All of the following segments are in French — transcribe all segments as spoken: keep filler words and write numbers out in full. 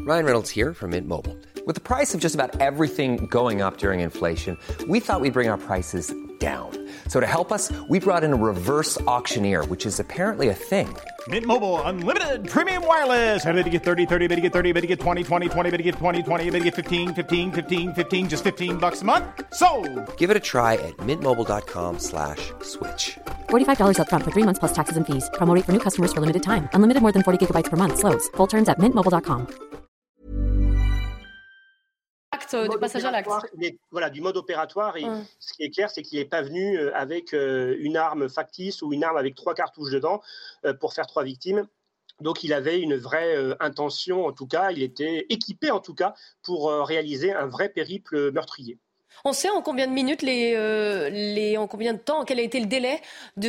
Ryan Reynolds here from Mint Mobile. With the price of just about everything going up during inflation, we thought we'd bring our prices down. So to help us, we brought in a reverse auctioneer, which is apparently a thing. Mint Mobile Unlimited Premium Wireless. How to get thirty, thirty, how to get thirty, how to get twenty, twenty, twenty, how to get twenty, twenty, how to get fifteen, fifteen, fifteen, fifteen, just fifteen bucks a month? Sold! Give it a try at mintmobile.com slash switch. forty-five dollars up front for three months plus taxes and fees. Promo rate for new customers for limited time. Unlimited more than forty gigabytes per month. Slows full terms at mint mobile dot com. Du passage à l'acte. Est, voilà, du mode opératoire. Et ouais. Ce qui est clair, c'est qu'il n'est pas venu avec euh, une arme factice ou une arme avec trois cartouches dedans euh, pour faire trois victimes. Donc, il avait une vraie euh, intention, en tout cas. Il était équipé, en tout cas, pour euh, réaliser un vrai périple meurtrier. On sait en combien de minutes, les, euh, les, en combien de temps, quel a été le délai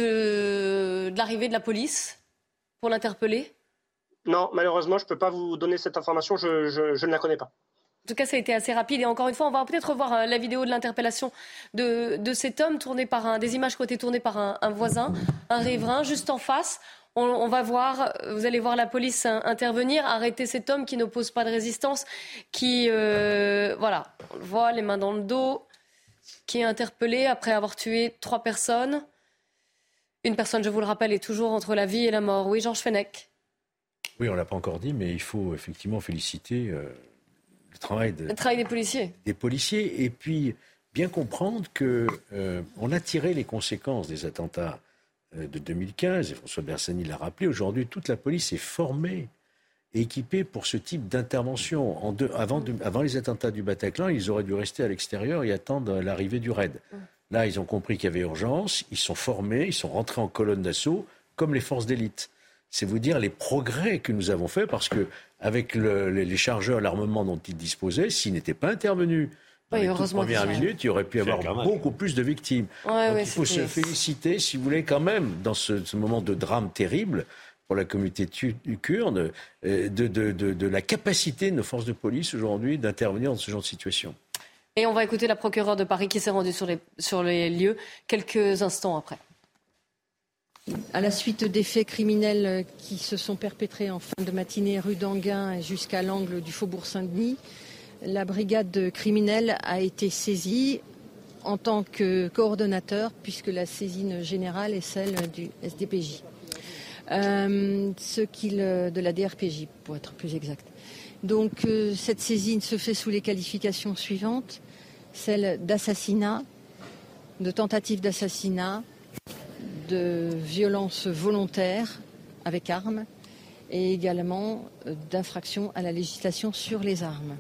de, de l'arrivée de la police pour l'interpeller ? Non, malheureusement, je ne peux pas vous donner cette information. Je, je, je ne la connais pas. En tout cas, ça a été assez rapide. Et encore une fois, on va peut-être revoir la vidéo de l'interpellation de, de cet homme, tourné par un, des images qui ont été tournées par un, un voisin, un riverain, juste en face. On, on va voir, vous allez voir la police intervenir, arrêter cet homme qui n'oppose pas de résistance, qui, euh, voilà, on le voit, les mains dans le dos, qui est interpellé après avoir tué trois personnes. Une personne, je vous le rappelle, est toujours entre la vie et la mort. Oui, Georges Fenech. Oui, on ne l'a pas encore dit, mais il faut effectivement féliciter... Euh... Le travail, de, le travail des policiers. Des policiers, et puis bien comprendre qu'on euh, a tiré les conséquences des attentats euh, de deux mille quinze, et François Bersani l'a rappelé, aujourd'hui toute la police est formée et équipée pour ce type d'intervention. En deux, avant, de, avant les attentats du Bataclan, ils auraient dû rester à l'extérieur et attendre l'arrivée du raid. Là, ils ont compris qu'il y avait urgence, ils sont formés, ils sont rentrés en colonne d'assaut, comme les forces d'élite. C'est vous dire les progrès que nous avons faits, parce que avec le, les chargeurs, l'armement dont ils disposaient, s'ils n'étaient pas intervenus dans oui, les toutes premières minutes, il y aurait pu y avoir beaucoup plus de victimes. Ouais, Donc ouais, il faut se féliciter, si vous voulez, quand même, dans ce, ce moment de drame terrible pour la communauté kurde, de, de, de, de la capacité de nos forces de police aujourd'hui d'intervenir dans ce genre de situation. Et on va écouter la procureure de Paris qui s'est rendue sur les, sur les lieux quelques instants après. À la suite des faits criminels qui se sont perpétrés en fin de matinée rue d'Anguin jusqu'à l'angle du faubourg Saint-Denis, la brigade criminelle a été saisie en tant que coordonnateur, puisque la saisine générale est celle du S D P J, euh, ce qu'il, de la D R P J pour être plus exact. Donc euh, cette saisine se fait sous les qualifications suivantes, celle d'assassinat, de tentative d'assassinat, de violence volontaire avec armes et également d'infraction à la législation sur les armes.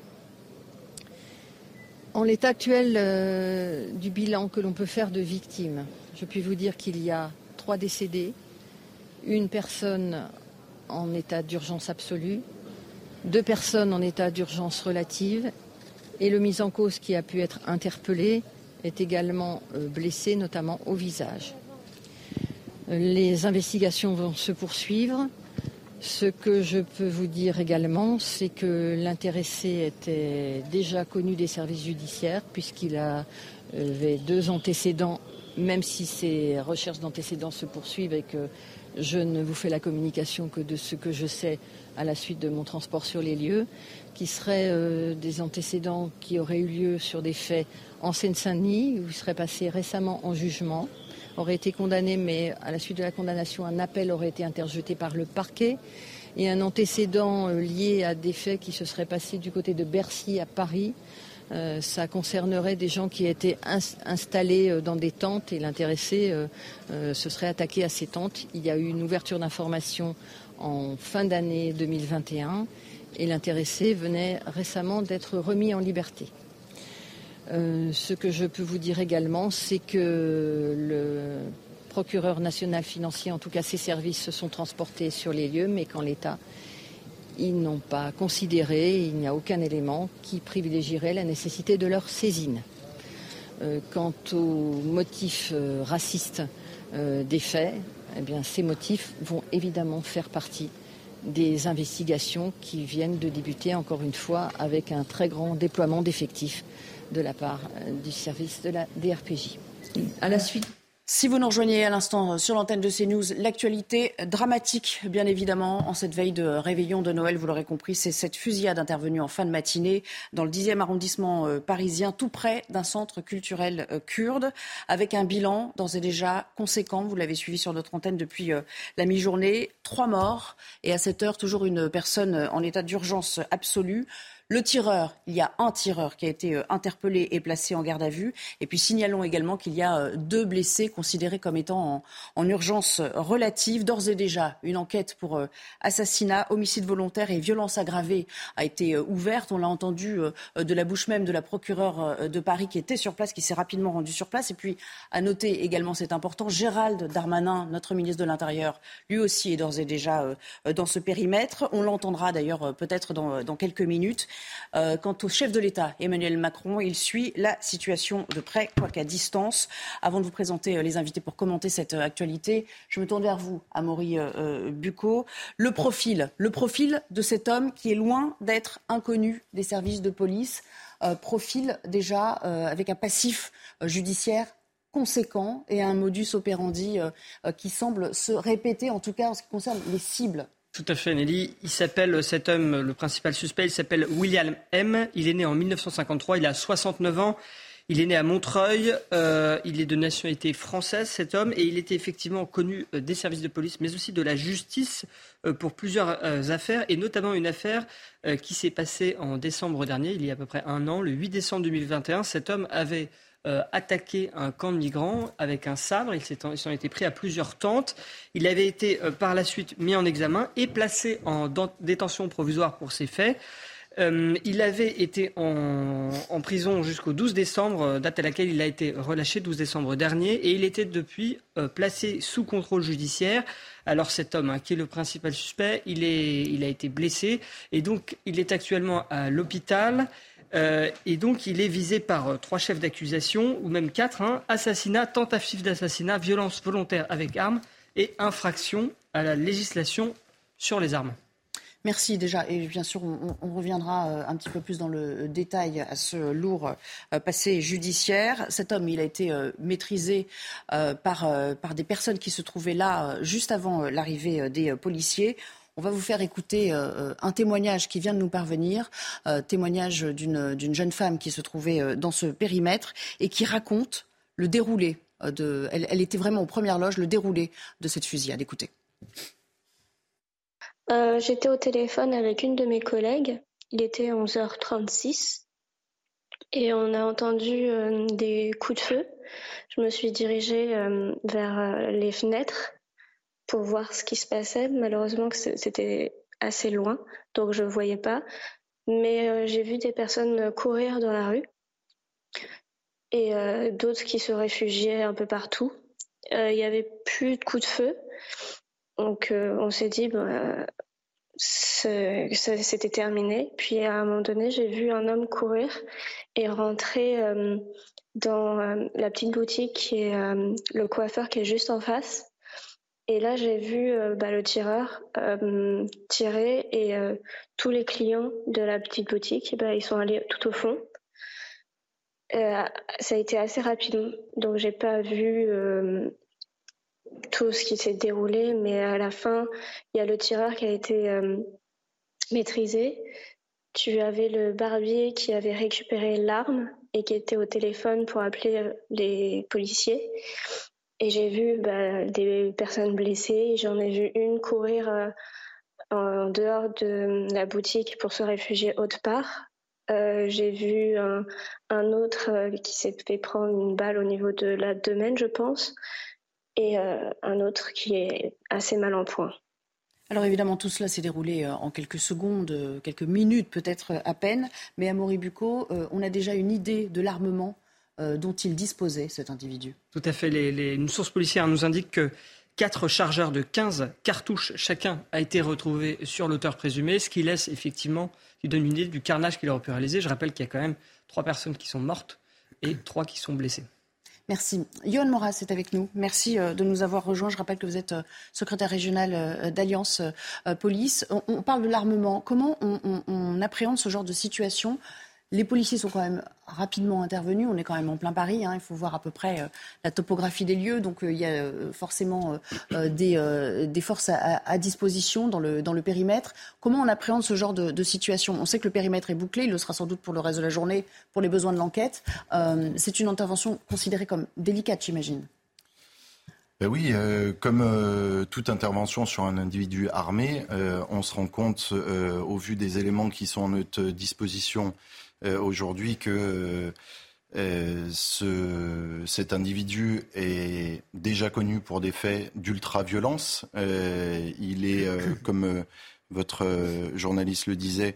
En l'état actuel euh, du bilan que l'on peut faire de victimes, je puis vous dire qu'il y a trois décédés, une personne en état d'urgence absolue, deux personnes en état d'urgence relative et le mis en cause qui a pu être interpellé est également euh, blessé, notamment au visage. Les investigations vont se poursuivre. Ce que je peux vous dire également, c'est que l'intéressé était déjà connu des services judiciaires puisqu'il avait deux antécédents, même si ces recherches d'antécédents se poursuivent et que je ne vous fais la communication que de ce que je sais à la suite de mon transport sur les lieux, qui seraient euh, des antécédents qui auraient eu lieu sur des faits en Seine-Saint-Denis, où il serait passé récemment en jugement, aurait été condamné, mais à la suite de la condamnation, un appel aurait été interjeté par le parquet, et un antécédent euh, lié à des faits qui se seraient passés du côté de Bercy à Paris. Euh, ça concernerait des gens qui étaient ins- installés euh, dans des tentes, et l'intéressé euh, euh, se serait attaqué à ces tentes. Il y a eu une ouverture d'information en fin d'année deux mille vingt et un, et l'intéressé venait récemment d'être remis en liberté. Euh, ce que je peux vous dire également, c'est que le procureur national financier, en tout cas ses services, se sont transportés sur les lieux, mais qu'en l'état, ils n'ont pas considéré, il n'y a aucun élément qui privilégierait la nécessité de leur saisine. Euh, quant aux motifs euh, racistes euh, des faits, eh bien, ces motifs vont évidemment faire partie des investigations qui viennent de débuter, encore une fois, avec un très grand déploiement d'effectifs de la part du service de la D R P J. À la suite. Si vous nous rejoignez à l'instant sur l'antenne de CNews, l'actualité dramatique, bien évidemment, en cette veille de réveillon de Noël, vous l'aurez compris, c'est cette fusillade intervenue en fin de matinée dans le dixième arrondissement euh, parisien, tout près d'un centre culturel euh, kurde, avec un bilan d'ores et déjà conséquent. Vous l'avez suivi sur notre antenne depuis euh, la mi-journée. Trois morts et à cette heure, toujours une personne en état d'urgence absolue. Le tireur, il y a un tireur qui a été interpellé et placé en garde à vue. Et puis signalons également qu'il y a deux blessés considérés comme étant en, en urgence relative. D'ores et déjà, une enquête pour assassinat, homicide volontaire et violence aggravée a été ouverte. On l'a entendu de la bouche même de la procureure de Paris qui était sur place, qui s'est rapidement rendue sur place. Et puis à noter également, c'est important, Gérald Darmanin, notre ministre de l'Intérieur, lui aussi est d'ores et déjà dans ce périmètre. On l'entendra d'ailleurs peut-être dans, dans quelques minutes. Euh, quant au chef de l'État, Emmanuel Macron, il suit la situation de près, quoiqu'à distance. Avant de vous présenter euh, les invités pour commenter cette euh, actualité, je me tourne vers vous, Amaury euh, Bucco. Le profil, le profil de cet homme qui est loin d'être inconnu des services de police, euh, profil déjà euh, avec un passif euh, judiciaire conséquent et un modus operandi euh, euh, qui semble se répéter, en tout cas en ce qui concerne les cibles. Tout à fait, Nelly. Il s'appelle, cet homme, le principal suspect, il s'appelle William M. Il est né en dix-neuf cent cinquante-trois, il a soixante-neuf ans. Il est né à Montreuil, euh, il est de nationalité française, cet homme, et il était effectivement connu euh, des services de police, mais aussi de la justice euh, pour plusieurs euh, affaires, et notamment une affaire euh, qui s'est passée en décembre dernier, il y a à peu près un an, le huit décembre deux mille vingt et un. Cet homme avait Euh, attaqué un camp de migrants avec un sabre. Il s'en était pris à plusieurs tentes. Il avait été euh, par la suite mis en examen et placé en détention provisoire pour ces faits. Euh, il avait été en, en prison jusqu'au douze décembre, date à laquelle il a été relâché, douze décembre dernier, et il était depuis euh, placé sous contrôle judiciaire. Alors cet homme, hein, qui est le principal suspect, il, est, il a été blessé et donc il est actuellement à l'hôpital. Euh, et donc, il est visé par euh, trois chefs d'accusation, ou même quatre, hein, assassinat, tentative d'assassinat, violence volontaire avec arme et infraction à la législation sur les armes. Merci déjà. Et bien sûr, on, on reviendra euh, un petit peu plus dans le détail à ce lourd euh, passé judiciaire. Cet homme, il a été euh, maîtrisé euh, par, euh, par des personnes qui se trouvaient là euh, juste avant euh, l'arrivée euh, des euh, policiers. On va vous faire écouter euh, un témoignage qui vient de nous parvenir, euh, témoignage d'une, d'une jeune femme qui se trouvait euh, dans ce périmètre et qui raconte le déroulé euh, de... Elle, elle était vraiment aux premières loges, le déroulé de cette fusillade. Écoutez. Euh, j'étais au téléphone avec une de mes collègues. Il était onze heures trente-six et on a entendu euh, des coups de feu. Je me suis dirigée euh, vers euh, les fenêtres pour voir ce qui se passait. Malheureusement, c'était assez loin, donc je ne voyais pas. Mais euh, j'ai vu des personnes courir dans la rue et euh, d'autres qui se réfugiaient un peu partout. Il euh, n'y avait plus de coups de feu. Donc euh, on s'est dit, bah, c'était terminé. Puis à un moment donné, j'ai vu un homme courir et rentrer euh, dans euh, la petite boutique qui est euh, le coiffeur qui est juste en face. Et là, j'ai vu euh, bah, le tireur euh, tirer et euh, tous les clients de la petite boutique, bah, ils sont allés tout au fond. Euh, ça a été assez rapide, donc j'ai pas vu euh, tout ce qui s'est déroulé, mais à la fin, il y a le tireur qui a été euh, maîtrisé. Tu avais le barbier qui avait récupéré l'arme et qui était au téléphone pour appeler les policiers. Et j'ai vu bah, des personnes blessées. J'en ai vu une courir euh, en dehors de la boutique pour se réfugier autre part. Euh, j'ai vu un, un autre euh, qui s'est fait prendre une balle au niveau de l'abdomen, je pense, et euh, un autre qui est assez mal en point. Alors évidemment, tout cela s'est déroulé en quelques secondes, quelques minutes peut-être à peine. Mais Amaury Bucco, euh, on a déjà une idée de l'armement dont il disposait, cet individu. Tout à fait. Les, les, une source policière nous indique que quatre chargeurs de quinze cartouches chacun a été retrouvé sur l'auteur présumé, ce qui laisse effectivement, qui donne une idée du carnage qu'il aurait pu réaliser. Je rappelle qu'il y a quand même trois personnes qui sont mortes et trois qui sont blessées. Merci. Yohann Moras est avec nous. Merci de nous avoir rejoints. Je rappelle que vous êtes secrétaire régional d'Alliance Police. On, on parle de l'armement. Comment on, on, on appréhende ce genre de situation ? Les policiers sont quand même rapidement intervenus. On est quand même en plein Paris. Hein. Il faut voir à peu près euh, la topographie des lieux. Donc euh, il y a euh, forcément euh, des, euh, des forces à, à disposition dans le, dans le périmètre. Comment on appréhende ce genre de, de situation ? On sait que le périmètre est bouclé. Il le sera sans doute pour le reste de la journée, pour les besoins de l'enquête. Euh, c'est une intervention considérée comme délicate, j'imagine. Ben oui, euh, comme euh, toute intervention sur un individu armé, euh, on se rend compte, euh, au vu des éléments qui sont à notre disposition euh, aujourd'hui, que euh, ce, cet individu est déjà connu pour des faits d'ultra-violence. Euh, il est, euh, comme euh, votre euh, journaliste le disait,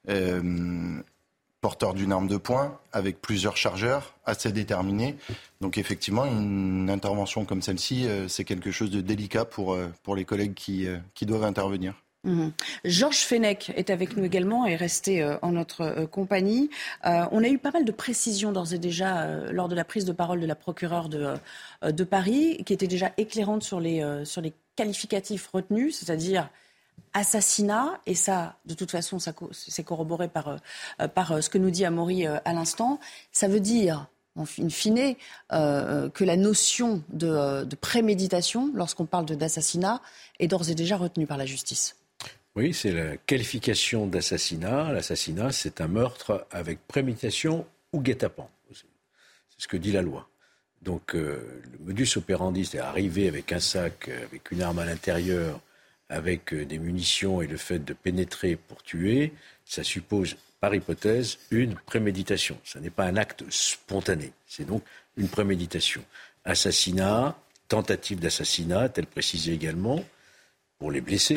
euh, porteur d'une arme de poing, avec plusieurs chargeurs, assez déterminés. Donc effectivement, une intervention comme celle-ci, euh, c'est quelque chose de délicat pour, euh, pour les collègues qui, euh, qui doivent intervenir. Mmh. Georges Fenech est avec nous également et est resté euh, en notre euh, compagnie. Euh, on a eu pas mal de précisions d'ores et déjà euh, lors de la prise de parole de la procureure de, euh, de Paris, qui était déjà éclairante sur les, euh, sur les qualificatifs retenus, c'est-à-dire assassinat, et ça, de toute façon, ça co- c'est corroboré par, euh, par euh, ce que nous dit Amaury euh, à l'instant. Ça veut dire, en in fine, euh, que la notion de, euh, de préméditation, lorsqu'on parle de, d'assassinat, est d'ores et déjà retenue par la justice. Oui, c'est la qualification d'assassinat. L'assassinat, c'est un meurtre avec préméditation ou guet-apens. C'est ce que dit la loi. Donc, euh, le modus operandi, c'est arriver avec un sac, avec une arme à l'intérieur, avec des munitions et le fait de pénétrer pour tuer, ça suppose, par hypothèse, une préméditation. Ce n'est pas un acte spontané, c'est donc une préméditation. Assassinat, tentative d'assassinat, tel précisé également, pour les blessés,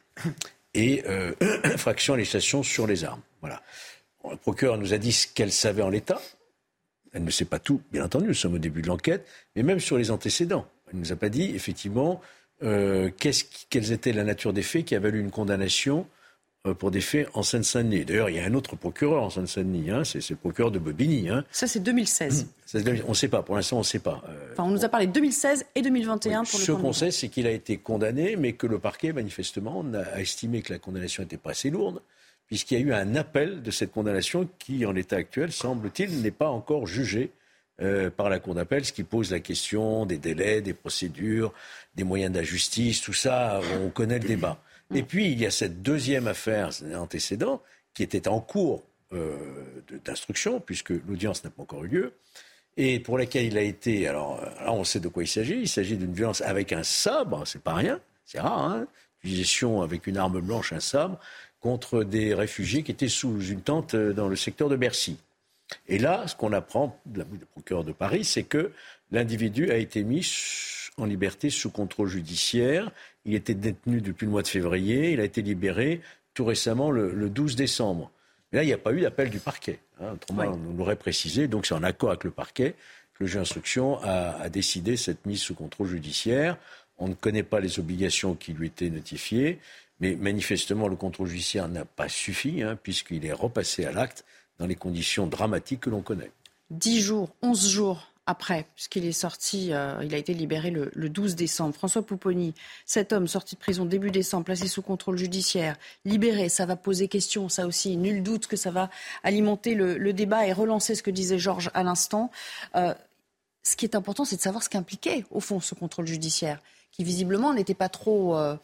et euh, infraction à législation sur les armes. Voilà. Bon, le procureur nous a dit ce qu'elle savait en l'état. Elle ne sait pas tout, bien entendu, nous sommes au début de l'enquête, mais même sur les antécédents. Elle ne nous a pas dit, effectivement, Euh, qu'est-ce qui, quelles étaient la nature des faits qui a valu une condamnation euh, pour des faits en Seine-Saint-Denis. D'ailleurs, il y a un autre procureur en Seine-Saint-Denis, hein, c'est, c'est le procureur de Bobigny. Hein. Ça, c'est deux mille seize. Ça, c'est, on ne sait pas, pour l'instant, on ne sait pas. Euh, enfin, on nous a parlé de deux mille seize et deux mille vingt et un oui, pour le Ce qu'on sait, c'est qu'il a été condamné, mais que le parquet, manifestement, a estimé que la condamnation n'était pas assez lourde, puisqu'il y a eu un appel de cette condamnation qui, en l'état actuel, semble-t-il, n'est pas encore jugé Euh, par la cour d'appel, ce qui pose la question des délais, des procédures, des moyens de la justice, tout ça, on connaît le débat. Et puis, il y a cette deuxième affaire antécédent qui était en cours euh, de, d'instruction, puisque l'audience n'a pas encore eu lieu, et pour laquelle il a été, alors là on sait de quoi il s'agit, il s'agit d'une violence avec un sabre, c'est pas rien, c'est rare, hein, utilisation avec une arme blanche, un sabre, contre des réfugiés qui étaient sous une tente dans le secteur de Bercy. Et là, ce qu'on apprend de la bouche du procureur de Paris, c'est que l'individu a été mis en liberté sous contrôle judiciaire. Il était détenu depuis le mois de février. Il a été libéré tout récemment le, le douze décembre. Mais là, il n'y a pas eu d'appel du parquet. Hein. Autrement, ouais. On l'aurait précisé. Donc, c'est en accord avec le parquet que le juge d'instruction a, a décidé cette mise sous contrôle judiciaire. On ne connaît pas les obligations qui lui étaient notifiées. Mais manifestement, le contrôle judiciaire n'a pas suffi, hein, puisqu'il est repassé à l'acte dans les conditions dramatiques que l'on connaît. Dix jours, onze jours après, puisqu'il est sorti, euh, il a été libéré le, le douze décembre. François Pupponi, cet homme sorti de prison début décembre, placé sous contrôle judiciaire, libéré, ça va poser question, ça aussi, nul doute que ça va alimenter le, le débat et relancer ce que disait Georges à l'instant. Euh, ce qui est important, c'est de savoir ce qu'impliquait, au fond, ce contrôle judiciaire, qui visiblement n'était pas trop... Euh,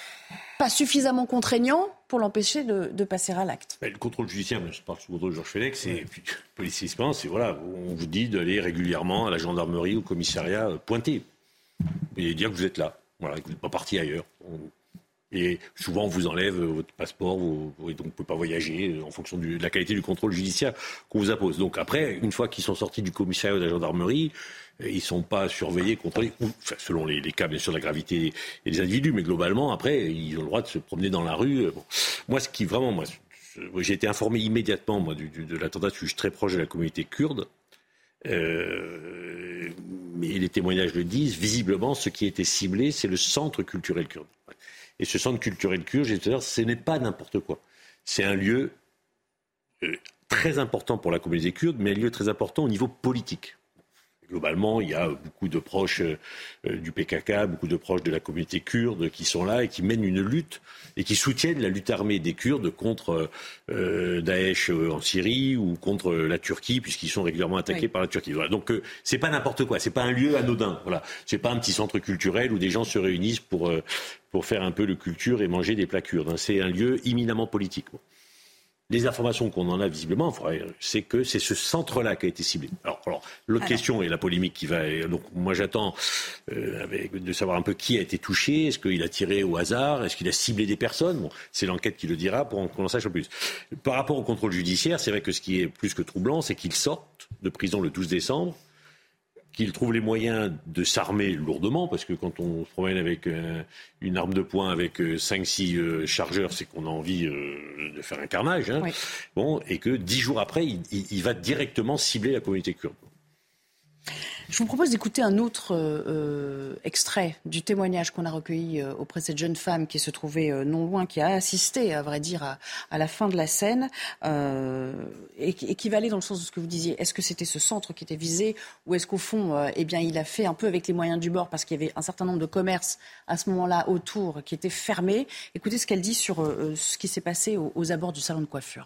pas suffisamment contraignant pour l'empêcher de, de passer à l'acte. Le contrôle judiciaire, je parle sous le contrôle de Georges Fenech, c'est ouais. Policier expérience, c'est voilà, on vous dit d'aller régulièrement à la gendarmerie, au commissariat, pointer et dire que vous êtes là, voilà, que vous n'êtes pas parti ailleurs. On... Et souvent, on vous enlève votre passeport, vous, et donc vous ne pouvez pas voyager en fonction du, de la qualité du contrôle judiciaire qu'on vous impose. Donc après, une fois qu'ils sont sortis du commissariat ou de la gendarmerie, ils ne sont pas surveillés, contrôlés, enfin, selon les, les cas, bien sûr, de la gravité des individus, mais globalement, après, ils ont le droit de se promener dans la rue. Bon. Moi, ce qui vraiment... Moi, j'ai été informé immédiatement moi, du, du, de l'attentat, je suis très proche de la communauté kurde, euh, mais les témoignages le disent, visiblement, ce qui a été ciblé, c'est le centre culturel kurde. Et ce centre culturel kurde, j'ai dit tout à l'heure, ce n'est pas n'importe quoi. C'est un lieu euh, très important pour la communauté kurde, mais un lieu très important au niveau politique. globalement, il y a beaucoup de proches euh, du P K K, beaucoup de proches de la communauté kurde qui sont là et qui mènent une lutte et qui soutiennent la lutte armée des Kurdes contre euh, Daesh en Syrie ou contre la Turquie, puisqu'ils sont régulièrement attaqués oui. par la Turquie. Voilà. Donc euh, c'est pas n'importe quoi, c'est pas un lieu anodin. Voilà, c'est pas un petit centre culturel où des gens se réunissent pour euh, pour faire un peu de culture et manger des plats kurdes. Hein. C'est un lieu éminemment politique. Bon. Les informations qu'on en a visiblement, c'est que c'est ce centre-là qui a été ciblé. Alors, alors l'autre alors. question et la polémique qui va. Donc, moi, j'attends euh, avec, de savoir un peu qui a été touché. Est-ce qu'il a tiré au hasard? Est-ce qu'il a ciblé des personnes? Bon, c'est l'enquête qui le dira pour qu'on en sache un peu plus. Par rapport au contrôle judiciaire, c'est vrai que ce qui est plus que troublant, c'est qu'il sorte de prison le douze décembre. Qu'il trouve les moyens de s'armer lourdement, parce que quand on se promène avec euh, une arme de poing avec euh, cinq six euh, chargeurs, c'est qu'on a envie euh, de faire un carnage. Hein. Oui. Bon, et que dix jours après, il, il, il va directement cibler la communauté kurde. Je vous propose d'écouter un autre euh, extrait du témoignage qu'on a recueilli euh, auprès de cette jeune femme qui se trouvait euh, non loin, qui a assisté, à vrai dire, à, à la fin de la scène, euh, et, et qui va aller dans le sens de ce que vous disiez. Est-ce que c'était ce centre qui était visé, ou est-ce qu'au fond, euh, eh bien, il a fait un peu avec les moyens du bord, parce qu'il y avait un certain nombre de commerces à ce moment-là autour qui étaient fermés. Écoutez ce qu'elle dit sur euh, ce qui s'est passé aux, aux abords du salon de coiffure.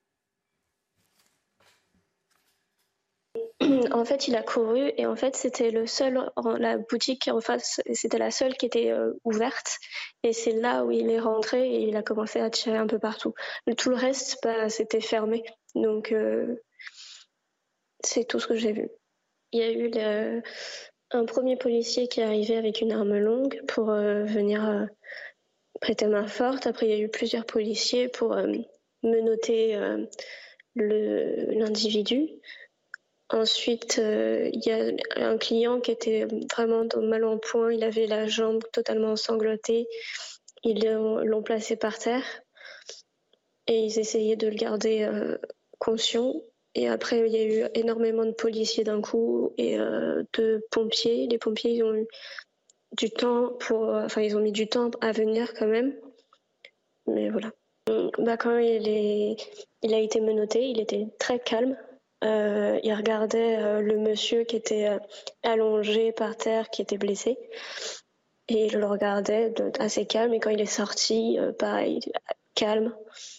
En fait, il a couru et en fait, c'était le seul, la boutique en face, c'était la seule qui était euh, ouverte. Et c'est là où il est rentré et il a commencé à tirer un peu partout. Tout le reste, bah, c'était fermé. Donc, euh, c'est tout ce que j'ai vu. Il y a eu le, un premier policier qui est arrivé avec une arme longue pour euh, venir euh, prêter main forte. Après, il y a eu plusieurs policiers pour euh, menotter euh, le, l'individu. Ensuite, euh, il y a un client qui était vraiment mal en point. Il avait la jambe totalement sanglotée. Ils l'ont placé par terre et ils essayaient de le garder euh, conscient. Et après, il y a eu énormément de policiers d'un coup et euh, de pompiers. Les pompiers, ils ont eu du temps pour, enfin, ils ont mis du temps à venir quand même. Mais voilà. Bah, quand il est, il a été menotté, il était très calme. Euh, il regardait euh, le monsieur qui était euh, allongé par terre, qui était blessé, et il le regardait de, assez calme. Et quand il est sorti, euh, pareil, calme.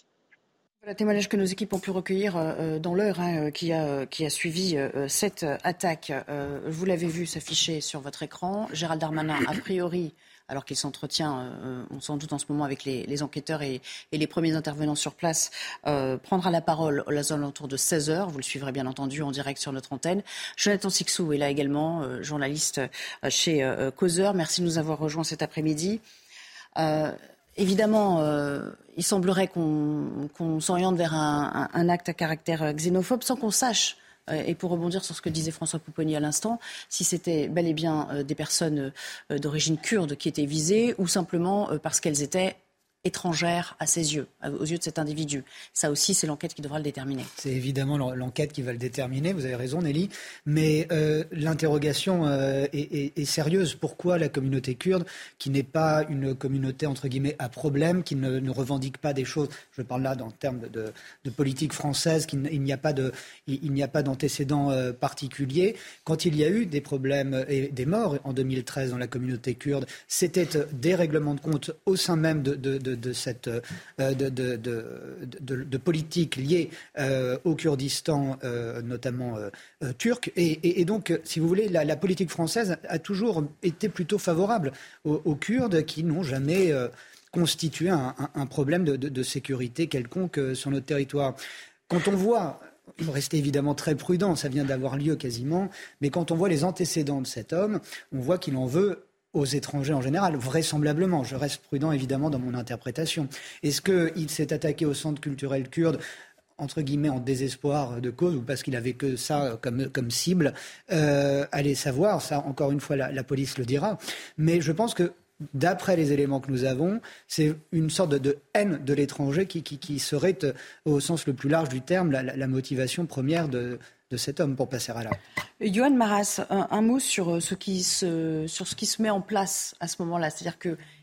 Voilà, témoignage que nos équipes ont pu recueillir euh, dans l'heure hein, qui, a, qui a suivi euh, cette attaque. Euh, vous l'avez vu s'afficher sur votre écran. Gérald Darmanin, a priori, alors qu'il s'entretient, euh, on s'en doute en ce moment, avec les, les enquêteurs et, et les premiers intervenants sur place, euh, prendra la parole aux alentours de seize heures. Vous le suivrez bien entendu en direct sur notre antenne. Jonathan Sicsou est là également, euh, journaliste euh, chez euh, Causeur. Merci de nous avoir rejoints cet après-midi. Euh, évidemment, euh, il semblerait qu'on, qu'on s'oriente vers un, un, un acte à caractère xénophobe sans qu'on sache. Et pour rebondir sur ce que disait François Pupponi à l'instant, si c'était bel et bien euh, des personnes euh, d'origine kurde qui étaient visées ou simplement euh, parce qu'elles étaient étrangères à ses yeux, aux yeux de cet individu. Ça aussi, c'est l'enquête qui devra le déterminer. C'est évidemment l'enquête qui va le déterminer, vous avez raison Nelly, mais euh, l'interrogation euh, est, est, est sérieuse. Pourquoi la communauté kurde, qui n'est pas une communauté entre guillemets à problème, qui ne, ne revendique pas des choses, je parle là en termes de, de, de politique française, qu'il il n'y a pas de, il, il n'y a pas d'antécédents euh, particuliers. Quand il y a eu des problèmes et des morts en deux mille treize dans la communauté kurde, c'était des règlements de compte au sein même de, de, de de cette euh, de, de, de, de, de politique liée euh, au Kurdistan, euh, notamment euh, euh, turc. Et, et, et donc, si vous voulez, la, la politique française a toujours été plutôt favorable aux, aux Kurdes qui n'ont jamais euh, constitué un, un, un problème de, de, de sécurité quelconque euh, sur notre territoire. Quand on voit... Il faut rester évidemment très prudent, ça vient d'avoir lieu quasiment, mais quand on voit les antécédents de cet homme, on voit qu'il en veut aux étrangers en général, vraisemblablement. Je reste prudent, évidemment, dans mon interprétation. Est-ce qu'il s'est attaqué au centre culturel kurde, entre guillemets, en désespoir de cause, ou parce qu'il avait que ça comme, comme cible? euh, Allez savoir, ça, encore une fois, la, la police le dira. Mais je pense que, d'après les éléments que nous avons, c'est une sorte de, de haine de l'étranger qui, qui, qui serait, euh, au sens le plus large du terme, la, la motivation première de... de cet homme pour passer à là. Yohann Maras, un, un mot sur ce, qui se, sur ce qui se met en place à ce moment-là. C'est-à-dire qu'il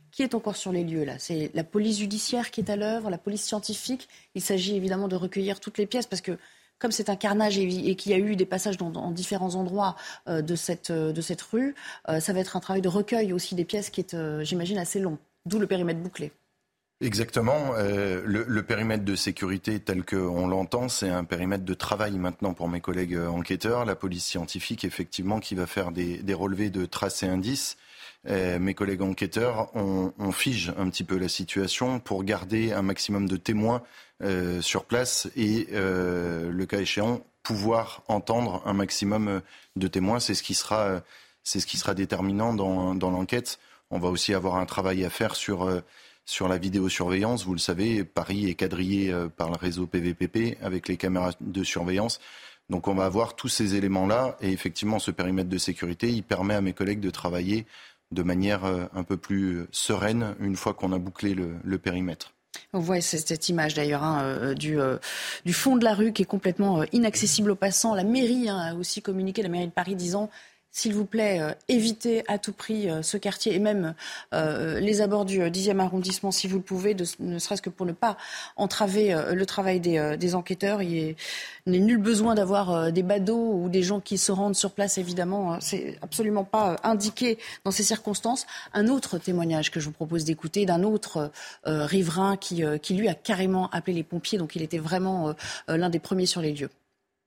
Qui est encore sur les lieux là ? C'est la police judiciaire qui est à l'œuvre, la police scientifique. Il s'agit évidemment de recueillir toutes les pièces parce que comme c'est un carnage et, et qu'il y a eu des passages dans, dans différents endroits euh, de, cette, de cette rue, euh, ça va être un travail de recueil aussi des pièces qui est, euh, j'imagine, assez long. D'où le périmètre bouclé. Exactement. Euh, le, le périmètre de sécurité tel qu'on l'entend, c'est un périmètre de travail maintenant pour mes collègues enquêteurs. La police scientifique, effectivement, qui va faire des, des relevés de traces et indices. Euh, mes collègues enquêteurs, on, on fige un petit peu la situation pour garder un maximum de témoins euh, sur place et, euh, le cas échéant, pouvoir entendre un maximum de témoins. C'est ce qui sera, c'est ce qui sera déterminant dans, dans l'enquête. On va aussi avoir un travail à faire sur, euh, sur la vidéosurveillance. Vous le savez, Paris est quadrillé euh, par le réseau P V P P avec les caméras de surveillance. Donc on va avoir tous ces éléments-là et effectivement ce périmètre de sécurité, il permet à mes collègues de travailler de manière un peu plus sereine une fois qu'on a bouclé le, le périmètre. On voit cette image d'ailleurs hein, euh, du, euh, du fond de la rue qui est complètement euh, inaccessible aux passants. La mairie hein, a aussi communiqué, la mairie de Paris, disant s'il vous plaît, euh, évitez à tout prix euh, ce quartier et même euh, les abords du dixième arrondissement si vous le pouvez, de, ne serait-ce que pour ne pas entraver euh, le travail des, euh, des enquêteurs. Il n'est nul besoin d'avoir euh, des badauds ou des gens qui se rendent sur place, évidemment. Hein, c'est absolument pas euh, indiqué dans ces circonstances. Un autre témoignage que je vous propose d'écouter d'un autre euh, riverain qui, euh, qui lui a carrément appelé les pompiers, donc il était vraiment euh, l'un des premiers sur les lieux.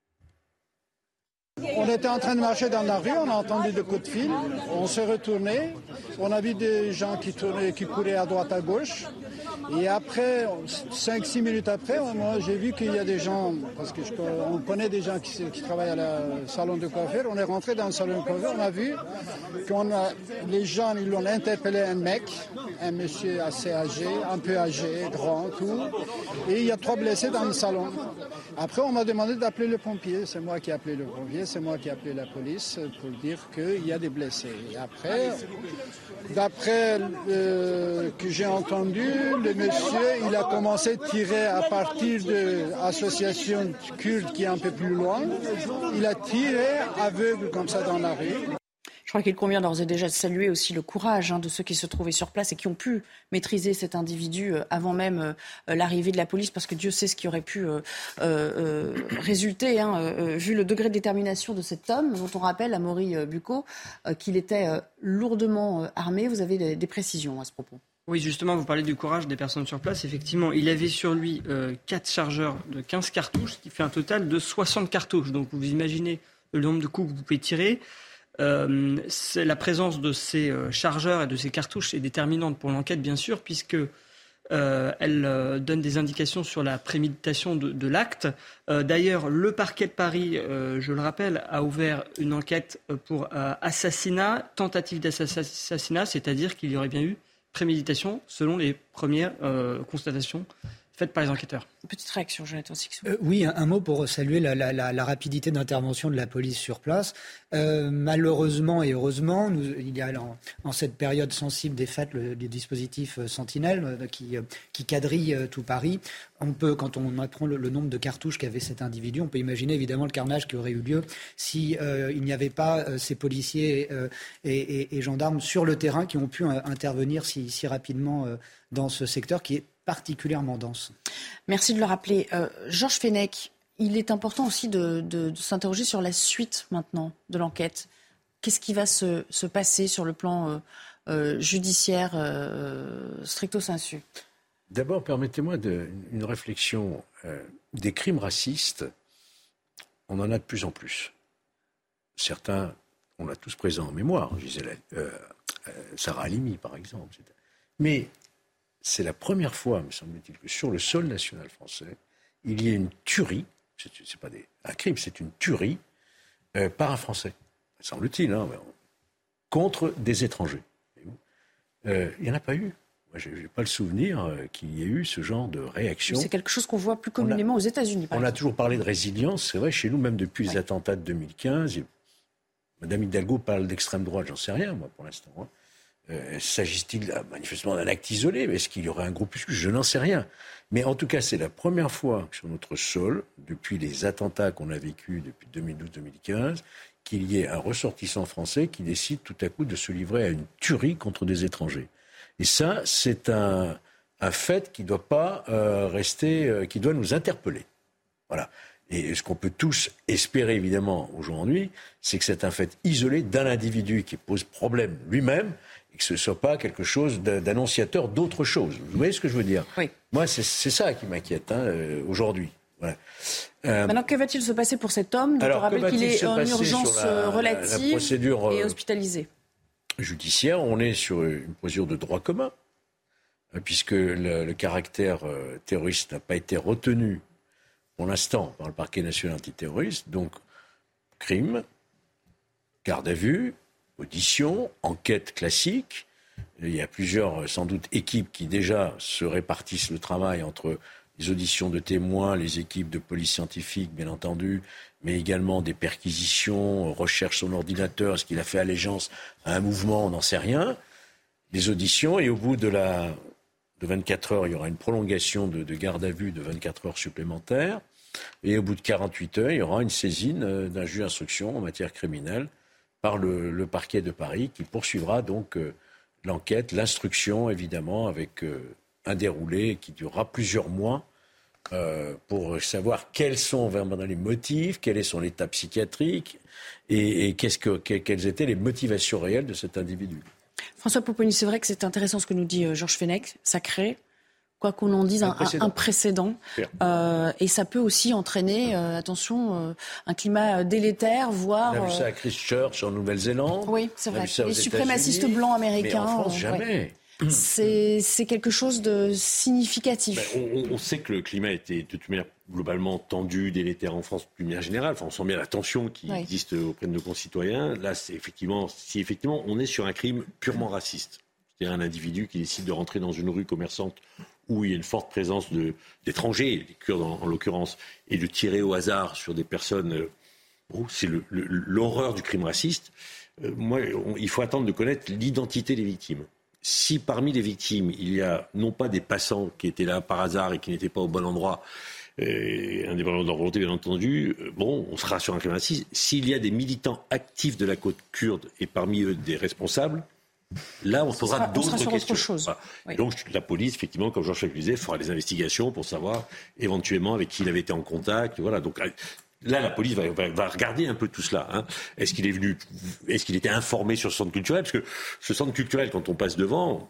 On était en train de marcher dans la rue, on a entendu des coups de fil, on s'est retourné, on a vu des gens qui tournaient, qui couraient à droite à gauche. Et après, cinq six minutes après, moi j'ai vu qu'il y a des gens, parce que je, on connaît des gens qui, qui travaillent à la salon de coiffure, on est rentré dans le salon de coiffure, on a vu qu'on a, les gens, ils l'ont interpellé un mec, un monsieur assez âgé, un peu âgé, grand, tout, et il y a trois blessés dans le salon. Après, on m'a demandé d'appeler le pompier, c'est moi qui ai appelé le pompier, c'est moi qui ai appelé la police pour dire qu'il y a des blessés. Et après, d'après euh, que j'ai entendu, le monsieur, il a commencé à tirer à partir de l'association kurde qui est un peu plus loin. Il a tiré aveugle comme ça dans la rue. Je crois qu'il convient d'ores et déjà de saluer aussi le courage hein, de ceux qui se trouvaient sur place et qui ont pu maîtriser cet individu euh, avant même euh, l'arrivée de la police, parce que Dieu sait ce qui aurait pu euh, euh, résulter, hein, euh, vu le degré de détermination de cet homme, dont on rappelle, Amaury euh, Bucco, euh, qu'il était euh, lourdement euh, armé. Vous avez des, des précisions à ce propos. Oui, justement, vous parlez du courage des personnes sur place. Effectivement, il avait sur lui euh, quatre chargeurs de quinze cartouches, ce qui fait un total de soixante cartouches. Donc vous imaginez le nombre de coups que vous pouvez tirer. Euh, c'est la présence de ces euh, chargeurs et de ces cartouches est déterminante pour l'enquête, bien sûr, puisque euh, elle euh, donne des indications sur la préméditation de, de l'acte. Euh, d'ailleurs, le parquet de Paris, euh, je le rappelle, a ouvert une enquête pour euh, assassinat, tentative d'assassinat, c'est-à-dire qu'il y aurait bien eu préméditation, selon les premières euh, constatations faites par les enquêteurs. Petite réaction, Jonathan Sixou. Euh, oui, un, un mot pour saluer la, la, la, la rapidité d'intervention de la police sur place. Euh, malheureusement et heureusement, nous, il y a en, en cette période sensible des fêtes le, le dispositif euh, Sentinelle euh, qui, euh, qui quadrille euh, tout Paris. On peut, quand on apprend le, le nombre de cartouches qu'avait cet individu, on peut imaginer évidemment le carnage qui aurait eu lieu si euh, il n'y avait pas euh, ces policiers euh, et, et, et gendarmes sur le terrain qui ont pu euh, intervenir si, si rapidement euh, dans ce secteur qui est particulièrement dense. Merci de le rappeler. Euh, Georges Fenech, il est important aussi de, de, de s'interroger sur la suite maintenant de l'enquête. Qu'est-ce qui va se, se passer sur le plan euh, euh, judiciaire euh, stricto sensu ? D'abord, permettez-moi de, une réflexion. Euh, des crimes racistes, on en a de plus en plus. Certains, on l'a tous présent en mémoire. Gisèle, euh, euh, Sarah Halimi, par exemple. Mais c'est la première fois, me semble-t-il, que sur le sol national français, il y a une tuerie, c'est, c'est pas des, un crime, c'est une tuerie euh, par un Français, semble-t-il, hein, contre des étrangers. Euh, il n'y en a pas eu. Moi, je n'ai pas le souvenir euh, qu'il y ait eu ce genre de réaction. C'est quelque chose qu'on voit plus communément a, aux États-Unis. Par on exemple. a toujours parlé de résilience, c'est vrai, chez nous, même depuis ouais. les attentats de deux mille quinze. Madame Hidalgo parle d'extrême droite, j'en sais rien, moi, pour l'instant. Hein. Euh, s'agit-il là, manifestement d'un acte isolé ? Est-ce qu'il y aurait un groupuscule ? Je n'en sais rien. Mais en tout cas, c'est la première fois sur notre sol, depuis les attentats qu'on a vécus depuis deux mille douze deux mille quinze, qu'il y ait un ressortissant français qui décide tout à coup de se livrer à une tuerie contre des étrangers. Et ça, c'est un, un fait qui ne doit pas euh, rester, euh, qui doit nous interpeller. Voilà. Et ce qu'on peut tous espérer, évidemment, aujourd'hui, c'est que c'est un fait isolé d'un individu qui pose problème lui-même et que ce ne soit pas quelque chose d'annonciateur d'autre chose. Vous voyez ce que je veux dire ? Oui. Moi, c'est, c'est ça qui m'inquiète hein, euh, aujourd'hui. Voilà. Euh, Maintenant, que va-t-il se passer pour cet homme dont on rappelle qu'il est en urgence la, relative la, la procédure, et hospitalisé ? Judiciaire, on est sur une procédure de droit commun, puisque le, le caractère euh, terroriste n'a pas été retenu pour l'instant par le parquet national antiterroriste. Donc, crime, garde à vue, audition, enquête classique. Il y a plusieurs, sans doute, équipes qui déjà se répartissent le travail entre les auditions de témoins, les équipes de police scientifique, bien entendu, mais également des perquisitions, recherche son ordinateur, est-ce qu'il a fait allégeance à un mouvement, on n'en sait rien. Des auditions, et au bout de, la, de vingt-quatre heures, il y aura une prolongation de, de garde à vue de vingt-quatre heures supplémentaires. Et au bout de quarante-huit heures, il y aura une saisine d'un juge d'instruction en matière criminelle par le, le parquet de Paris qui poursuivra donc euh, l'enquête, l'instruction évidemment, avec euh, un déroulé qui durera plusieurs mois euh, pour savoir quels sont vraiment les motifs, quel est son état psychiatrique et, et qu'est-ce que, que, quelles étaient les motivations réelles de cet individu. François Pupponi, c'est vrai que c'est intéressant ce que nous dit Georges Fenech, ça crée, quoi qu'on en dise, un, un précédent, un précédent. Euh, et ça peut aussi entraîner, euh, attention, euh, un climat délétère, voire... On a vu ça à Christchurch, en Nouvelle-Zélande. Oui, c'est vrai. Les suprémacistes blancs américains... Mais en France, jamais. Ouais. C'est, c'est quelque chose de significatif. Ben, on, on sait que le climat était de toute manière globalement tendu, délétère en France d'une manière générale. Enfin, on sent bien la tension qui oui. existe auprès de nos concitoyens. Là, c'est effectivement, si effectivement on est sur un crime purement raciste, c'est-à-dire un individu qui décide de rentrer dans une rue commerçante où il y a une forte présence de, d'étrangers, des Kurdes en, en l'occurrence, et de tirer au hasard sur des personnes, euh, oh, c'est le, le, l'horreur du crime raciste. Euh, moi, on, il faut attendre de connaître l'identité des victimes. Si parmi les victimes, il y a non pas des passants qui étaient là par hasard et qui n'étaient pas au bon endroit, euh, indépendamment de leur volonté bien entendu, euh, bon, on sera sur un crime raciste. S'il y a des militants actifs de la côte kurde et parmi eux des responsables, là on posera sera, d'autres on questions. Chose. Voilà. Oui. Donc la police, effectivement, comme Jean-Jacques le disait, fera des investigations pour savoir éventuellement avec qui il avait été en contact. Voilà, donc... Là, la police va, va, va regarder un peu tout cela. Hein. Est-ce qu'il est venu, est-ce qu'il était informé sur ce centre culturel ? Parce que ce centre culturel, quand on passe devant,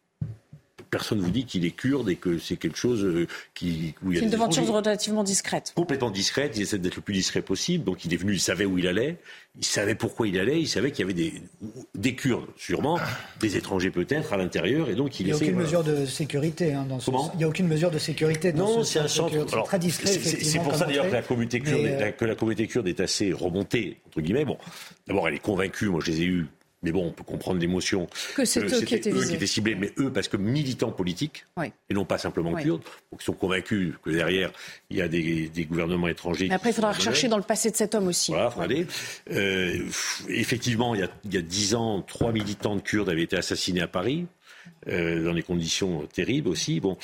personne ne vous dit qu'il est kurde et que c'est quelque chose qui... Où il y a c'est une devanture relativement discrète. Complètement discrète, il essaie d'être le plus discret possible. Donc il est venu, il savait où il allait, il savait pourquoi il allait, il savait qu'il y avait des, des Kurdes, sûrement, des étrangers peut-être à l'intérieur. Et donc il, il n'y a essaie, aucune voilà. mesure de sécurité hein, dans ce... Comment ? Il n'y a aucune mesure de sécurité dans non, ce c'est un centre. C'est Alors, très discret, c'est, effectivement. C'est pour ça d'ailleurs que la communauté kurde, mais, est, que la communauté kurde est assez remontée entre guillemets. Bon, d'abord elle est convaincue. Moi, je les ai eus. Mais bon, on peut comprendre l'émotion. Que c'est eux qui étaient visés. eux qui étaient ciblés, mais eux parce que militants politiques, oui. et non pas simplement oui. kurdes, donc ils sont convaincus que derrière, il y a des, des gouvernements étrangers. Mais après, il faudra rechercher dans le passé de cet homme aussi. Voilà, il faut aller. Euh, effectivement, il y, a, il y a dix ans, trois militants de Kurdes avaient été assassinés à Paris, euh, dans des conditions terribles aussi. Bon.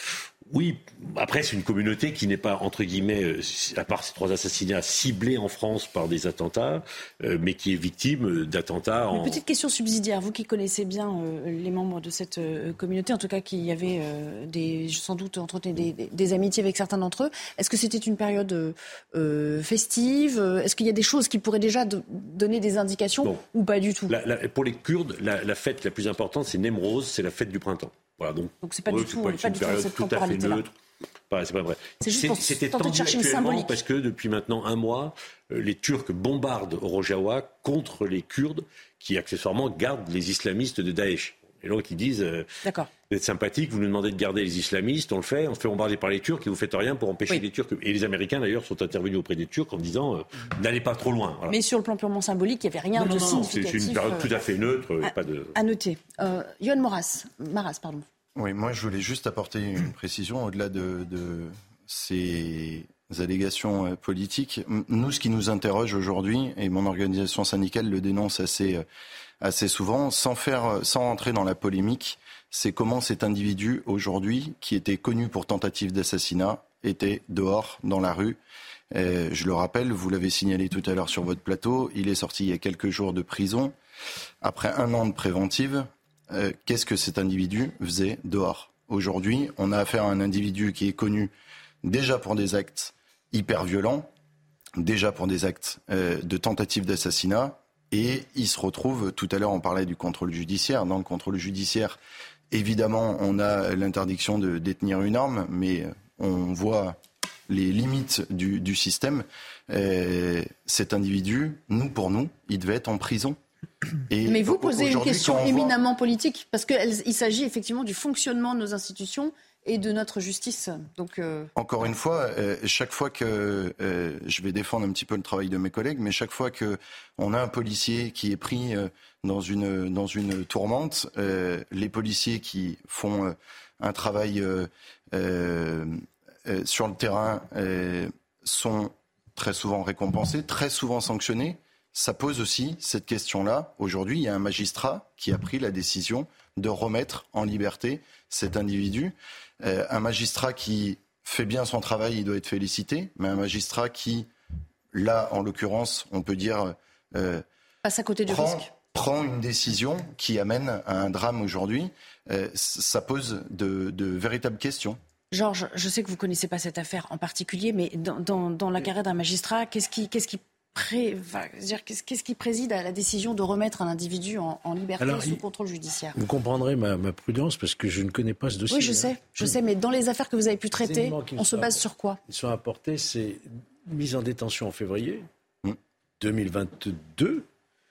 Oui, après c'est une communauté qui n'est pas, entre guillemets, à part ces trois assassinats, ciblée en France par des attentats, euh, mais qui est victime d'attentats en... Une petite question subsidiaire, vous qui connaissez bien euh, les membres de cette euh, communauté, en tout cas qui y avait euh, des, sans doute entretenu des, des, des amitiés avec certains d'entre eux, est-ce que c'était une période euh, festive ? Est-ce qu'il y a des choses qui pourraient déjà de, donner des indications non. ou pas du tout ? la, la, Pour les Kurdes, la, la fête la plus importante, c'est Nemroz, c'est la fête du printemps. Voilà, donc, donc c'est pas du tout, pas, pas une du période tout, tout à fait neutre. Pas, c'est pas vrai. C'est juste pour C'était tenter de chercher une symbolique. Parce que depuis maintenant un mois, euh, les Turcs bombardent Rojava contre les Kurdes qui accessoirement gardent les islamistes de Daesh. Et donc ils disent, euh, D'accord. vous êtes sympathique, vous nous demandez de garder les islamistes, on le fait, on se fait bombarder par les Turcs et vous faites rien pour empêcher oui. les Turcs. Et les Américains d'ailleurs sont intervenus auprès des Turcs en disant, euh, n'allez pas trop loin. Voilà. Mais sur le plan purement symbolique, il n'y avait rien non, de non, non, significatif. C'est une période tout à fait neutre. À, pas de... à noter. Euh, Yohann Maras, Maras, pardon. Oui, moi je voulais juste apporter une précision au-delà de, de ces allégations politiques. Nous, ce qui nous interroge aujourd'hui, et mon organisation syndicale le dénonce assez, assez souvent, sans faire, sans rentrer dans la polémique, c'est comment cet individu aujourd'hui, qui était connu pour tentative d'assassinat, était dehors dans la rue. Euh, je le rappelle, vous l'avez signalé tout à l'heure sur votre plateau, il est sorti il y a quelques jours de prison après un an de préventive. euh, qu'est-ce que cet individu faisait dehors. Aujourd'hui, on a affaire à un individu qui est connu déjà pour des actes hyper violents, déjà pour des actes euh, de tentative d'assassinat, et il se retrouve, tout à l'heure on parlait du contrôle judiciaire, dans le contrôle judiciaire, évidemment on a l'interdiction de détenir une arme, mais on voit les limites du, du système. Euh, cet individu, nous pour nous, il devait être en prison. Et mais vous posez une question éminemment voit... politique, parce qu'il s'agit effectivement du fonctionnement de nos institutions et de notre justice. Donc, euh... Encore une fois, euh, chaque fois que, euh, je vais défendre un petit peu le travail de mes collègues, mais chaque fois qu'on a un policier qui est pris euh, dans, une, dans une tourmente, euh, les policiers qui font euh, un travail euh, euh, euh, sur le terrain euh, sont très souvent récompensés, très souvent sanctionnés. Ça pose aussi cette question-là. Aujourd'hui, il y a un magistrat qui a pris la décision de remettre en liberté cet individu. Euh, un magistrat qui fait bien son travail, il doit être félicité, mais un magistrat qui, là, en l'occurrence, on peut dire... Euh, passe à côté du prend, risque. Prend une décision qui amène à un drame aujourd'hui. Euh, ça pose de, de véritables questions. Georges, je sais que vous ne connaissez pas cette affaire en particulier, mais dans, dans, dans la carrière d'un magistrat, qu'est-ce qui... Qu'est-ce qui... Pré... Enfin, dire, qu'est-ce, qu'est-ce qui préside à la décision de remettre un individu en, en liberté Alors, sous il... contrôle judiciaire ? Vous comprendrez ma, ma prudence parce que je ne connais pas ce dossier. Oui, je sais, je sais, mais dans les affaires que vous avez pu traiter, on se base apport... sur quoi ? Ils sont apportés, c'est mise en détention en février mmh. deux mille vingt-deux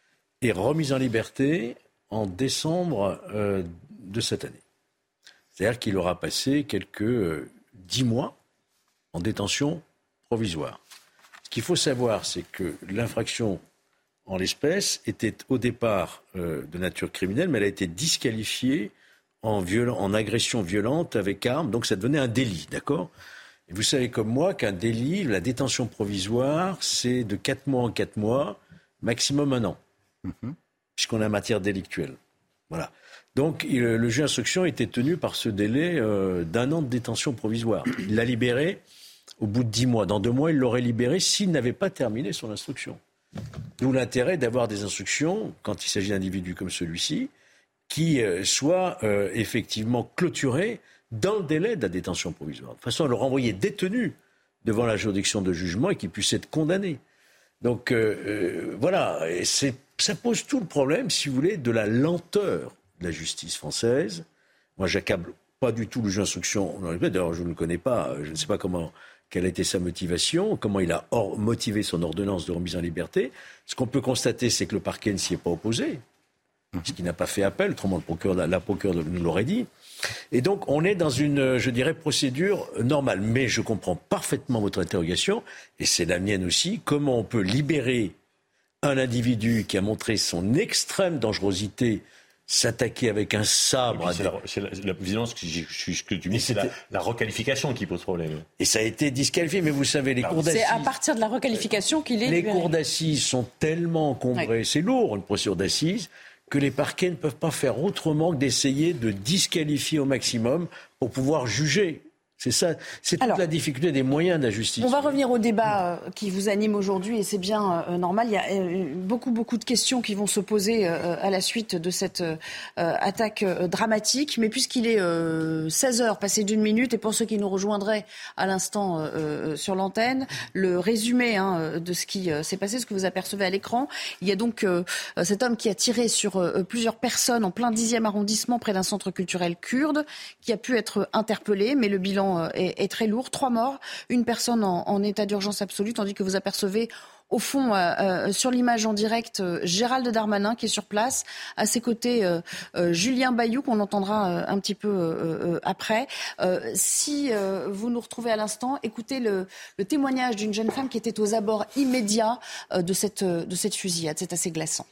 et remise en liberté en décembre euh, de cette année. C'est-à-dire qu'il aura passé quelques euh, dix mois en détention provisoire. Ce qu'il faut savoir, c'est que l'infraction, en l'espèce, était au départ euh, de nature criminelle, mais elle a été disqualifiée en, viol- en agression violente avec arme, donc ça devenait un délit, d'accord ? Et vous savez comme moi qu'un délit, la détention provisoire, c'est de quatre mois en quatre mois, maximum un an, mm-hmm. puisqu'on est en matière délictuelle. Voilà. Donc il, le juge d'instruction était tenu par ce délai euh, d'un an de détention provisoire. Il l'a libéré au bout de dix mois. Dans deux mois, il l'aurait libéré s'il n'avait pas terminé son instruction. D'où l'intérêt d'avoir des instructions, quand il s'agit d'individus comme celui-ci, qui euh, soient euh, effectivement clôturées dans le délai de la détention provisoire. De façon à le renvoyer détenu devant la juridiction de jugement et qu'il puisse être condamné. Donc euh, euh, voilà, et c'est, ça pose tout le problème, si vous voulez, de la lenteur de la justice française. Moi, j'accable pas du tout le juge d'instruction. D'ailleurs, je ne le connais pas, je ne sais pas comment... Quelle a été sa motivation, comment il a or- motivé son ordonnance de remise en liberté. Ce qu'on peut constater, c'est que le parquet ne s'y est pas opposé, puisqu'il n'a pas fait appel, autrement le procureur, la procureure nous l'aurait dit. Et donc, on est dans une, je dirais, procédure normale. Mais je comprends parfaitement votre interrogation, et c'est la mienne aussi. Comment on peut libérer un individu qui a montré son extrême dangerosité, s'attaquer avec un sabre... C'est, la, c'est la, la violence que, je, que tu dis, c'est la, la requalification qui pose problème. Et ça a été disqualifié, mais vous savez, les Alors, cours d'assises... C'est à partir de la requalification qu'il est... Les libéré. cours d'assises sont tellement encombrés, oui. C'est lourd, une procédure d'assises, que les parquets ne peuvent pas faire autrement que d'essayer de disqualifier au maximum pour pouvoir juger. C'est ça, c'est toute Alors, la difficulté des moyens de la justice. On va revenir au débat euh, qui vous anime aujourd'hui et c'est bien euh, normal. Il y a euh, beaucoup, beaucoup de questions qui vont se poser euh, à la suite de cette euh, attaque euh, dramatique. Mais puisqu'il est euh, seize heures, passé d'une minute, et pour ceux qui nous rejoindraient à l'instant euh, sur l'antenne, le résumé hein, de ce qui euh, s'est passé, ce que vous apercevez à l'écran. Il y a donc euh, cet homme qui a tiré sur euh, plusieurs personnes en plein dixième arrondissement près d'un centre culturel kurde, qui a pu être interpellé, mais le bilan Est, est très lourd. Trois morts, une personne en, en état d'urgence absolue, tandis que vous apercevez au fond, euh, euh, sur l'image en direct, euh, Gérald Darmanin qui est sur place. À ses côtés, euh, euh, Julien Bayou, qu'on entendra euh, un petit peu euh, euh, après. Euh, si euh, vous nous retrouvez à l'instant, écoutez le, le témoignage d'une jeune femme qui était aux abords immédiats euh, de, cette, de cette fusillade. C'est assez glaçant.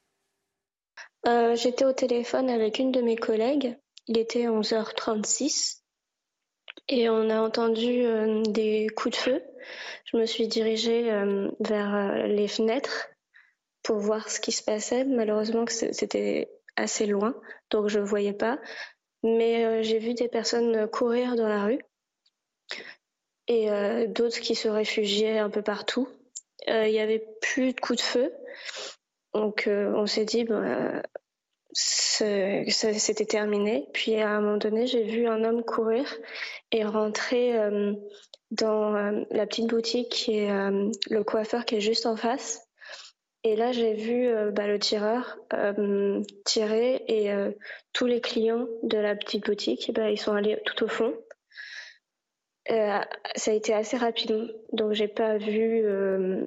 Euh, j'étais au téléphone avec une de mes collègues. Il était onze heures trente-six. Et on a entendu euh, des coups de feu. Je me suis dirigée euh, vers euh, les fenêtres pour voir ce qui se passait. Malheureusement, c'était assez loin, donc je ne voyais pas. Mais euh, j'ai vu des personnes courir dans la rue et euh, d'autres qui se réfugiaient un peu partout. Il euh, n'y avait plus de coups de feu. Donc euh, on s'est dit, bah, ce, ça, c'était terminé. Puis à un moment donné, j'ai vu un homme courir et rentrer euh, dans euh, la petite boutique qui est euh, le coiffeur qui est juste en face. Et là, j'ai vu euh, bah, le tireur euh, tirer et euh, tous les clients de la petite boutique, bah, ils sont allés tout au fond. Euh, ça a été assez rapide, donc j'ai pas vu euh,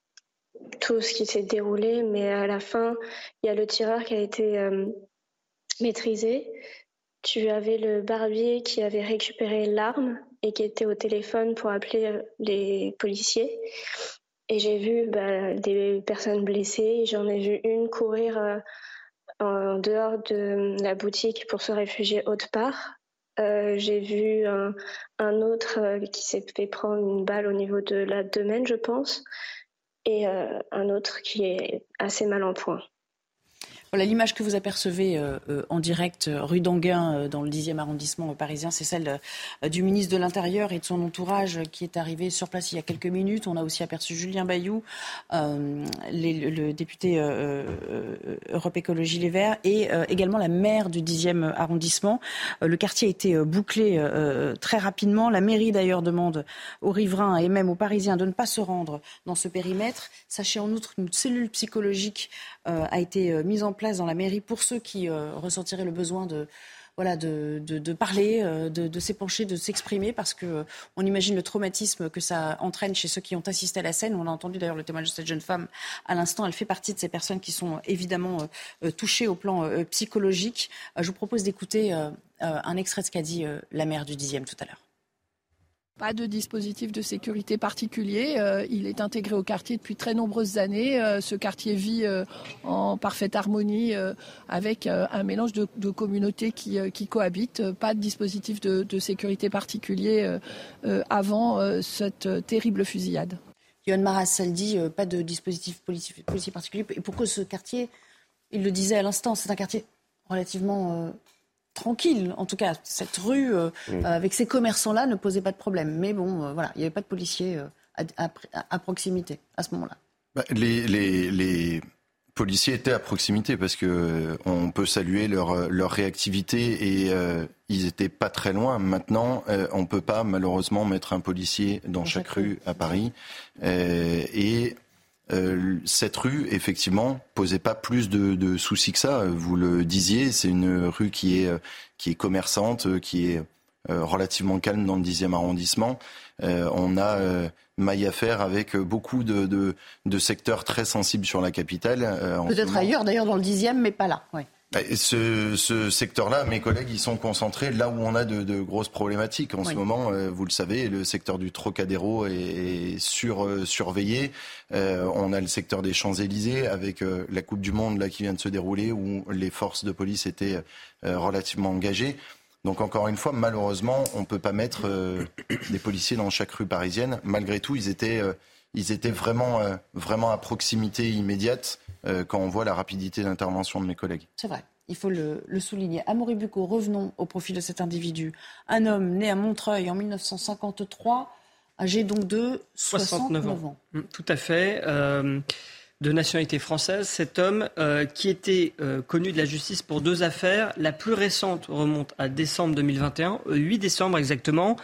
tout ce qui s'est déroulé, mais à la fin, il y a le tireur qui a été euh, maîtrisé. Tu avais le barbier qui avait récupéré l'arme et qui était au téléphone pour appeler les policiers. Et j'ai vu bah, des personnes blessées. J'en ai vu une courir euh, en dehors de la boutique pour se réfugier autre part. Euh, j'ai vu un, un autre euh, qui s'est fait prendre une balle au niveau de l'abdomen, je pense, et euh, un autre qui est assez mal en point. Voilà, l'image que vous apercevez euh, euh, en direct euh, rue d'Anguin, euh, dans le dixième arrondissement parisien, c'est celle euh, du ministre de l'Intérieur et de son entourage euh, qui est arrivé sur place il y a quelques minutes. On a aussi aperçu Julien Bayou, euh, les, le, le député euh, euh, Europe Écologie Les Verts, et euh, également la maire du dixième arrondissement. Euh, le quartier a été euh, bouclé euh, très rapidement. La mairie d'ailleurs demande aux riverains et même aux Parisiens de ne pas se rendre dans ce périmètre. Sachez en outre qu'une cellule psychologique euh, a été euh, mise en place dans la mairie pour ceux qui euh, ressentiraient le besoin de, voilà, de, de, de parler, euh, de, de s'épancher, de s'exprimer, parce que euh, on imagine le traumatisme que ça entraîne chez ceux qui ont assisté à la scène. On a entendu d'ailleurs le témoignage de cette jeune femme à l'instant. Elle fait partie de ces personnes qui sont évidemment euh, touchées au plan euh, psychologique. Euh, je vous propose d'écouter euh, euh, un extrait de ce qu'a dit euh, la maire du dixième tout à l'heure. Pas de dispositif de sécurité particulier. Euh, il est intégré au quartier depuis très nombreuses années. Euh, ce quartier vit euh, en parfaite harmonie euh, avec euh, un mélange de, de communautés qui, euh, qui cohabitent. Pas de dispositif de, de sécurité particulier euh, euh, avant euh, cette euh, terrible fusillade. Yohann Maras, elle dit euh, pas de dispositif policier, policier particulier. Et pourquoi ce quartier, il le disait à l'instant, c'est un quartier relativement... Euh, tranquille, en tout cas, cette rue euh, mmh. avec ces commerçants-là ne posait pas de problème. Mais bon, euh, voilà, il n'y avait pas de policiers euh, à, à, à proximité à ce moment-là. Bah, les, les, les policiers étaient à proximité parce que euh, on peut saluer leur, leur réactivité et euh, ils n'étaient pas très loin. Maintenant, euh, on ne peut pas malheureusement mettre un policier dans, dans chaque, chaque rue à Paris. Euh, et Euh, cette rue, effectivement, posait pas plus de, de soucis que ça. Vous le disiez, c'est une rue qui est, qui est commerçante, qui est euh, relativement calme dans le dixième arrondissement. Euh, on a euh, maille à faire avec beaucoup de, de, de secteurs très sensibles sur la capitale. Euh, Peut-être ailleurs, d'ailleurs, dans le dixième, mais pas là. Ouais. Ce, ce secteur-là, mes collègues, ils sont concentrés là où on a de, de grosses problématiques. En oui. ce moment, euh, vous le savez, le secteur du Trocadéro est, est sur, euh, surveillé. Euh, on a le secteur des Champs-Élysées avec euh, la Coupe du Monde là, qui vient de se dérouler où les forces de police étaient euh, relativement engagées. Donc encore une fois, malheureusement, on ne peut pas mettre euh, des policiers dans chaque rue parisienne. Malgré tout, ils étaient, euh, ils étaient vraiment, euh, vraiment à proximité immédiate. Euh, quand on voit la rapidité d'intervention de mes collègues. C'est vrai, il faut le, le souligner. Amaury Bucco, revenons au profil de cet individu. Un homme né à Montreuil en dix-neuf cent cinquante-trois, âgé donc de soixante-neuf ans. Tout à fait, euh, de nationalité française. Cet homme euh, qui était euh, connu de la justice pour deux affaires. La plus récente remonte à décembre deux mille vingt et un, huit décembre exactement.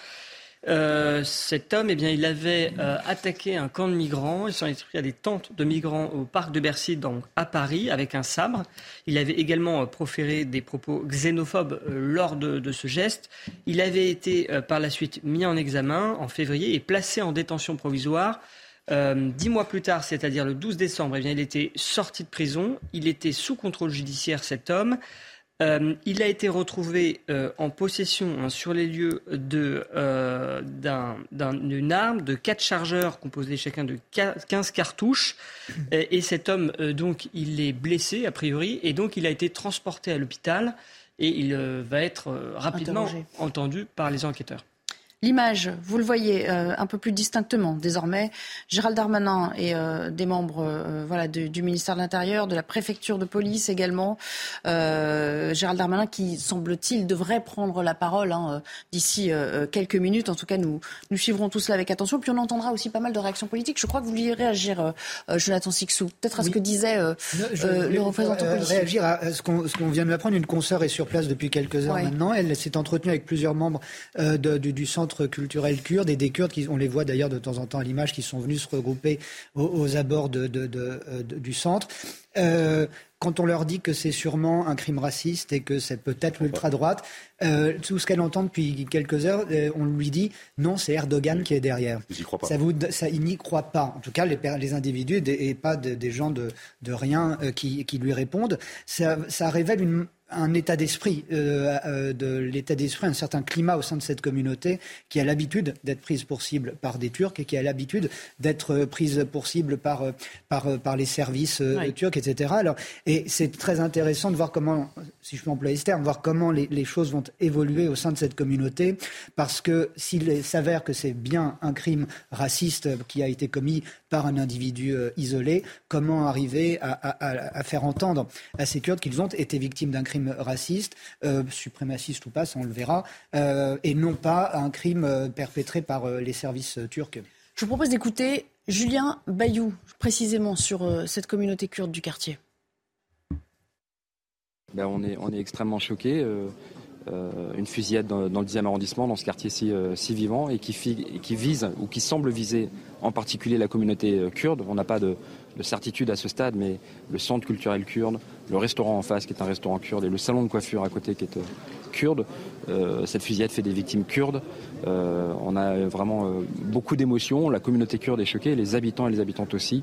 Euh, cet homme, eh bien, il avait euh, attaqué un camp de migrants. Il s'en est pris à des tentes de migrants au parc de Bercy, donc à Paris, avec un sabre. Il avait également euh, proféré des propos xénophobes euh, lors de, de ce geste. Il avait été euh, par la suite mis en examen en février et placé en détention provisoire. Euh, dix mois plus tard, c'est-à-dire le douze décembre, eh bien, il était sorti de prison. Il était sous contrôle judiciaire, cet homme. Euh, il a été retrouvé euh, en possession hein, sur les lieux de, euh, d'un, d'un, d'une arme, de quatre chargeurs composés chacun de quinze cartouches. Et, et cet homme, euh, donc, il est blessé a priori, et donc il a été transporté à l'hôpital et il euh, va être euh, rapidement Interrogé. entendu par les enquêteurs. L'image, vous le voyez euh, un peu plus distinctement désormais. Gérald Darmanin et euh, des membres euh, voilà, de, du ministère de l'Intérieur, de la préfecture de police également. Euh, Gérald Darmanin qui, semble-t-il, devrait prendre la parole hein, d'ici euh, quelques minutes. En tout cas, nous, nous suivrons tout cela avec attention. Puis on entendra aussi pas mal de réactions politiques. Je crois que vous vouliez réagir, euh, Jonathan Sicsou, peut-être à ce oui. que disait euh, euh, le représentant euh, politique. Réagir à ce qu'on, ce qu'on vient de m'apprendre. Une consoeur est sur place depuis quelques heures ouais. maintenant. Elle s'est entretenue avec plusieurs membres euh, de, du, du centre culturel kurde et des Kurdes, qui, on les voit d'ailleurs de temps en temps à l'image, qui sont venus se regrouper aux, aux abords de, de, de, de, du centre. Euh, quand on leur dit que c'est sûrement un crime raciste et que c'est peut-être l'ultra-droite, euh, tout ce qu'elle entend depuis quelques heures, euh, on lui dit non, c'est Erdogan qui est derrière. Vous y croyez pas. Ça vous, ça, il n'y croit pas. En tout cas, les, les individus et, des, et pas de, des gens de, de rien euh, qui, qui lui répondent. Ça, ça révèle une un état d'esprit, euh, euh, de l'état d'esprit, un certain climat au sein de cette communauté qui a l'habitude d'être prise pour cible par des Turcs et qui a l'habitude d'être prise pour cible par, par, par les services euh, oui. turcs, et cetera. Alors, et c'est très intéressant de voir comment, si je peux employer ce terme, voir comment les, les choses vont évoluer au sein de cette communauté, parce que s'il s'avère que c'est bien un crime raciste qui a été commis par un individu euh, isolé, comment arriver à, à, à faire entendre à ces Kurdes qu'ils ont été victimes d'un crime raciste, euh, suprémaciste ou pas, ça on le verra, euh, et non pas un crime euh, perpétré par euh, les services euh, turcs. Je vous propose d'écouter Julien Bayou, précisément sur euh, cette communauté kurde du quartier. Ben, on est, on est extrêmement choqués. Euh, euh, une fusillade dans, dans le dixième arrondissement, dans ce quartier si, euh, si vivant, et qui, fi, et qui vise, ou qui semble viser en particulier la communauté euh, kurde. On n'a pas de, de certitude à ce stade, mais le centre culturel kurde, le restaurant en face qui est un restaurant kurde et le salon de coiffure à côté qui est euh, kurde, euh, cette fusillade fait des victimes kurdes. Euh, on a vraiment euh, beaucoup d'émotions, la communauté kurde est choquée, les habitants et les habitantes aussi,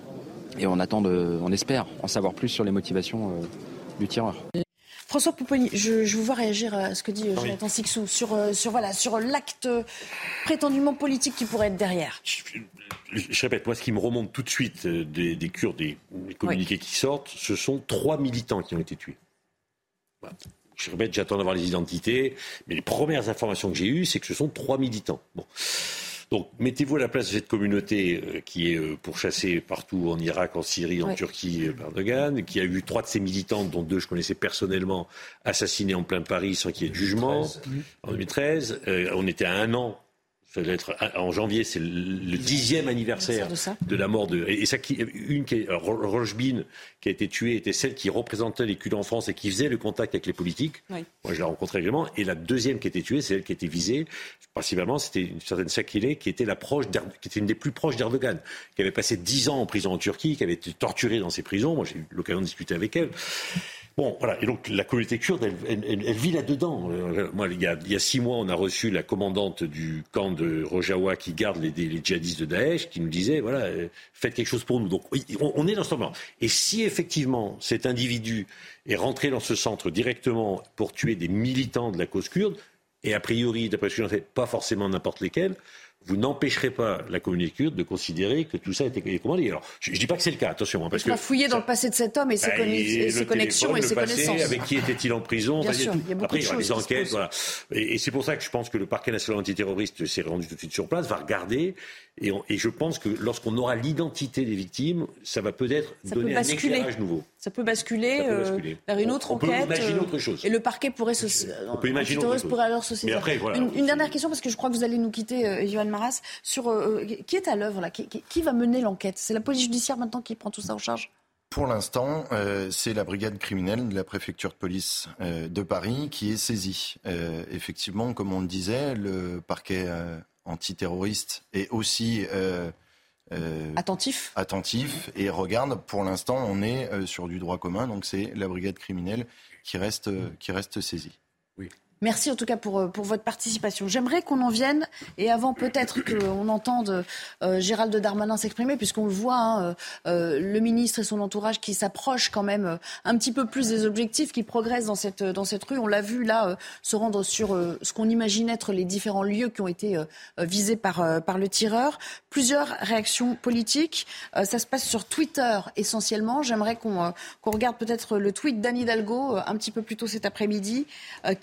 et on attend, de, on espère en savoir plus sur les motivations euh, du tireur. François Pupponi, je, je vous vois réagir à ce que dit oui. Jonathan Sicsou sur, sur, voilà, sur l'acte prétendument politique qui pourrait être derrière. Je, je, je répète, moi ce qui me remonte tout de suite des, des Kurdes, des, des communiqués oui. qui sortent, ce sont trois militants qui ont été tués. Voilà. Je répète, j'attends d'avoir les identités, mais les premières informations que j'ai eues, c'est que ce sont trois militants. Bon. Donc, mettez-vous à la place de cette communauté euh, qui est euh, pourchassée partout en Irak, en Syrie, en ouais. Turquie euh, par Erdogan, qui a eu trois de ses militants, dont deux je connaissais personnellement, assassinés en plein Paris sans qu'il y ait de jugement, en deux mille treize. Euh, on était à un an. Ça doit être en janvier, c'est le dixième anniversaire de, de la mort de. Et ça, qui, une qui est Rochbin, qui a été tuée, était celle qui représentait les Kurdes en France et qui faisait le contact avec les politiques. Oui. Moi, je la rencontrais régulièrement. Et la deuxième qui a été tuée, c'est elle qui a été visée. Principalement, c'était une certaine Sakile, qui était la proche, qui était une des plus proches d'Erdogan, qui avait passé dix ans en prison en Turquie, qui avait été torturée dans ses prisons. Moi, j'ai eu l'occasion de discuter avec elle. Bon, voilà. Et donc, la communauté kurde, elle, elle, elle, elle vit là-dedans. Euh, moi, il y, a, il y a six mois, on a reçu la commandante du camp de Rojawa qui garde les, les djihadistes de Daesh, qui nous disait, voilà, euh, faites quelque chose pour nous. Donc, on, on est dans ce moment. Et si, effectivement, cet individu est rentré dans ce centre directement pour tuer des militants de la cause kurde, et a priori, d'après ce que j'en sais, pas forcément n'importe lesquels, vous n'empêcherez pas la communauté kurde de considérer que tout ça a été commandé. Alors, je ne dis pas que c'est le cas, attention. Hein, parce Il faut que fouiller dans le passé de cet homme et ses, bah, conni- et ses connexions et ses passé, connaissances. Avec qui était-il en prison Bien enfin, sûr, il y a beaucoup Après, de il y aura choses des enquêtes. Voilà. Et, et c'est pour ça que je pense que le parquet national antiterroriste s'est rendu tout de suite sur place, va regarder. Et, on, et je pense que lorsqu'on aura l'identité des victimes, ça va peut-être ça donner peut un éclairage nouveau. Ça peut basculer, ça peut basculer. Euh, vers une autre on, enquête. On peut imaginer autre chose. Et le parquet pourrait se. On peut imaginer autre chose. Pourrait alors se saisir. Mais après, voilà, une, une dernière question, parce que je crois que vous allez nous quitter, euh, Yohann Maras, sur euh, qui est à l'œuvre là, qui, qui, qui va mener l'enquête ? C'est la police judiciaire maintenant qui prend tout ça en charge ? Pour l'instant, euh, c'est la brigade criminelle de la préfecture de police euh, de Paris qui est saisie. Euh, effectivement, comme on le disait, le parquet euh, antiterroriste est aussi euh, euh, attentif. attentif et regarde. Pour l'instant, on est euh, sur du droit commun, donc c'est la brigade criminelle qui reste, euh, qui reste saisie. Oui. Merci en tout cas pour, pour votre participation. J'aimerais qu'on en vienne, et avant peut-être qu'on entende euh, Gérald Darmanin s'exprimer, puisqu'on le voit, hein, euh, le ministre et son entourage qui s'approchent quand même euh, un petit peu plus des objectifs, qui progressent dans cette, dans cette rue. On l'a vu là euh, se rendre sur euh, ce qu'on imagine être les différents lieux qui ont été euh, visés par, euh, par le tireur. Plusieurs réactions politiques. Euh, ça se passe sur Twitter essentiellement. J'aimerais qu'on, euh, qu'on regarde peut-être le tweet d'Anne Hidalgo euh, un petit peu plus tôt cet après-midi, euh, qui... Euh,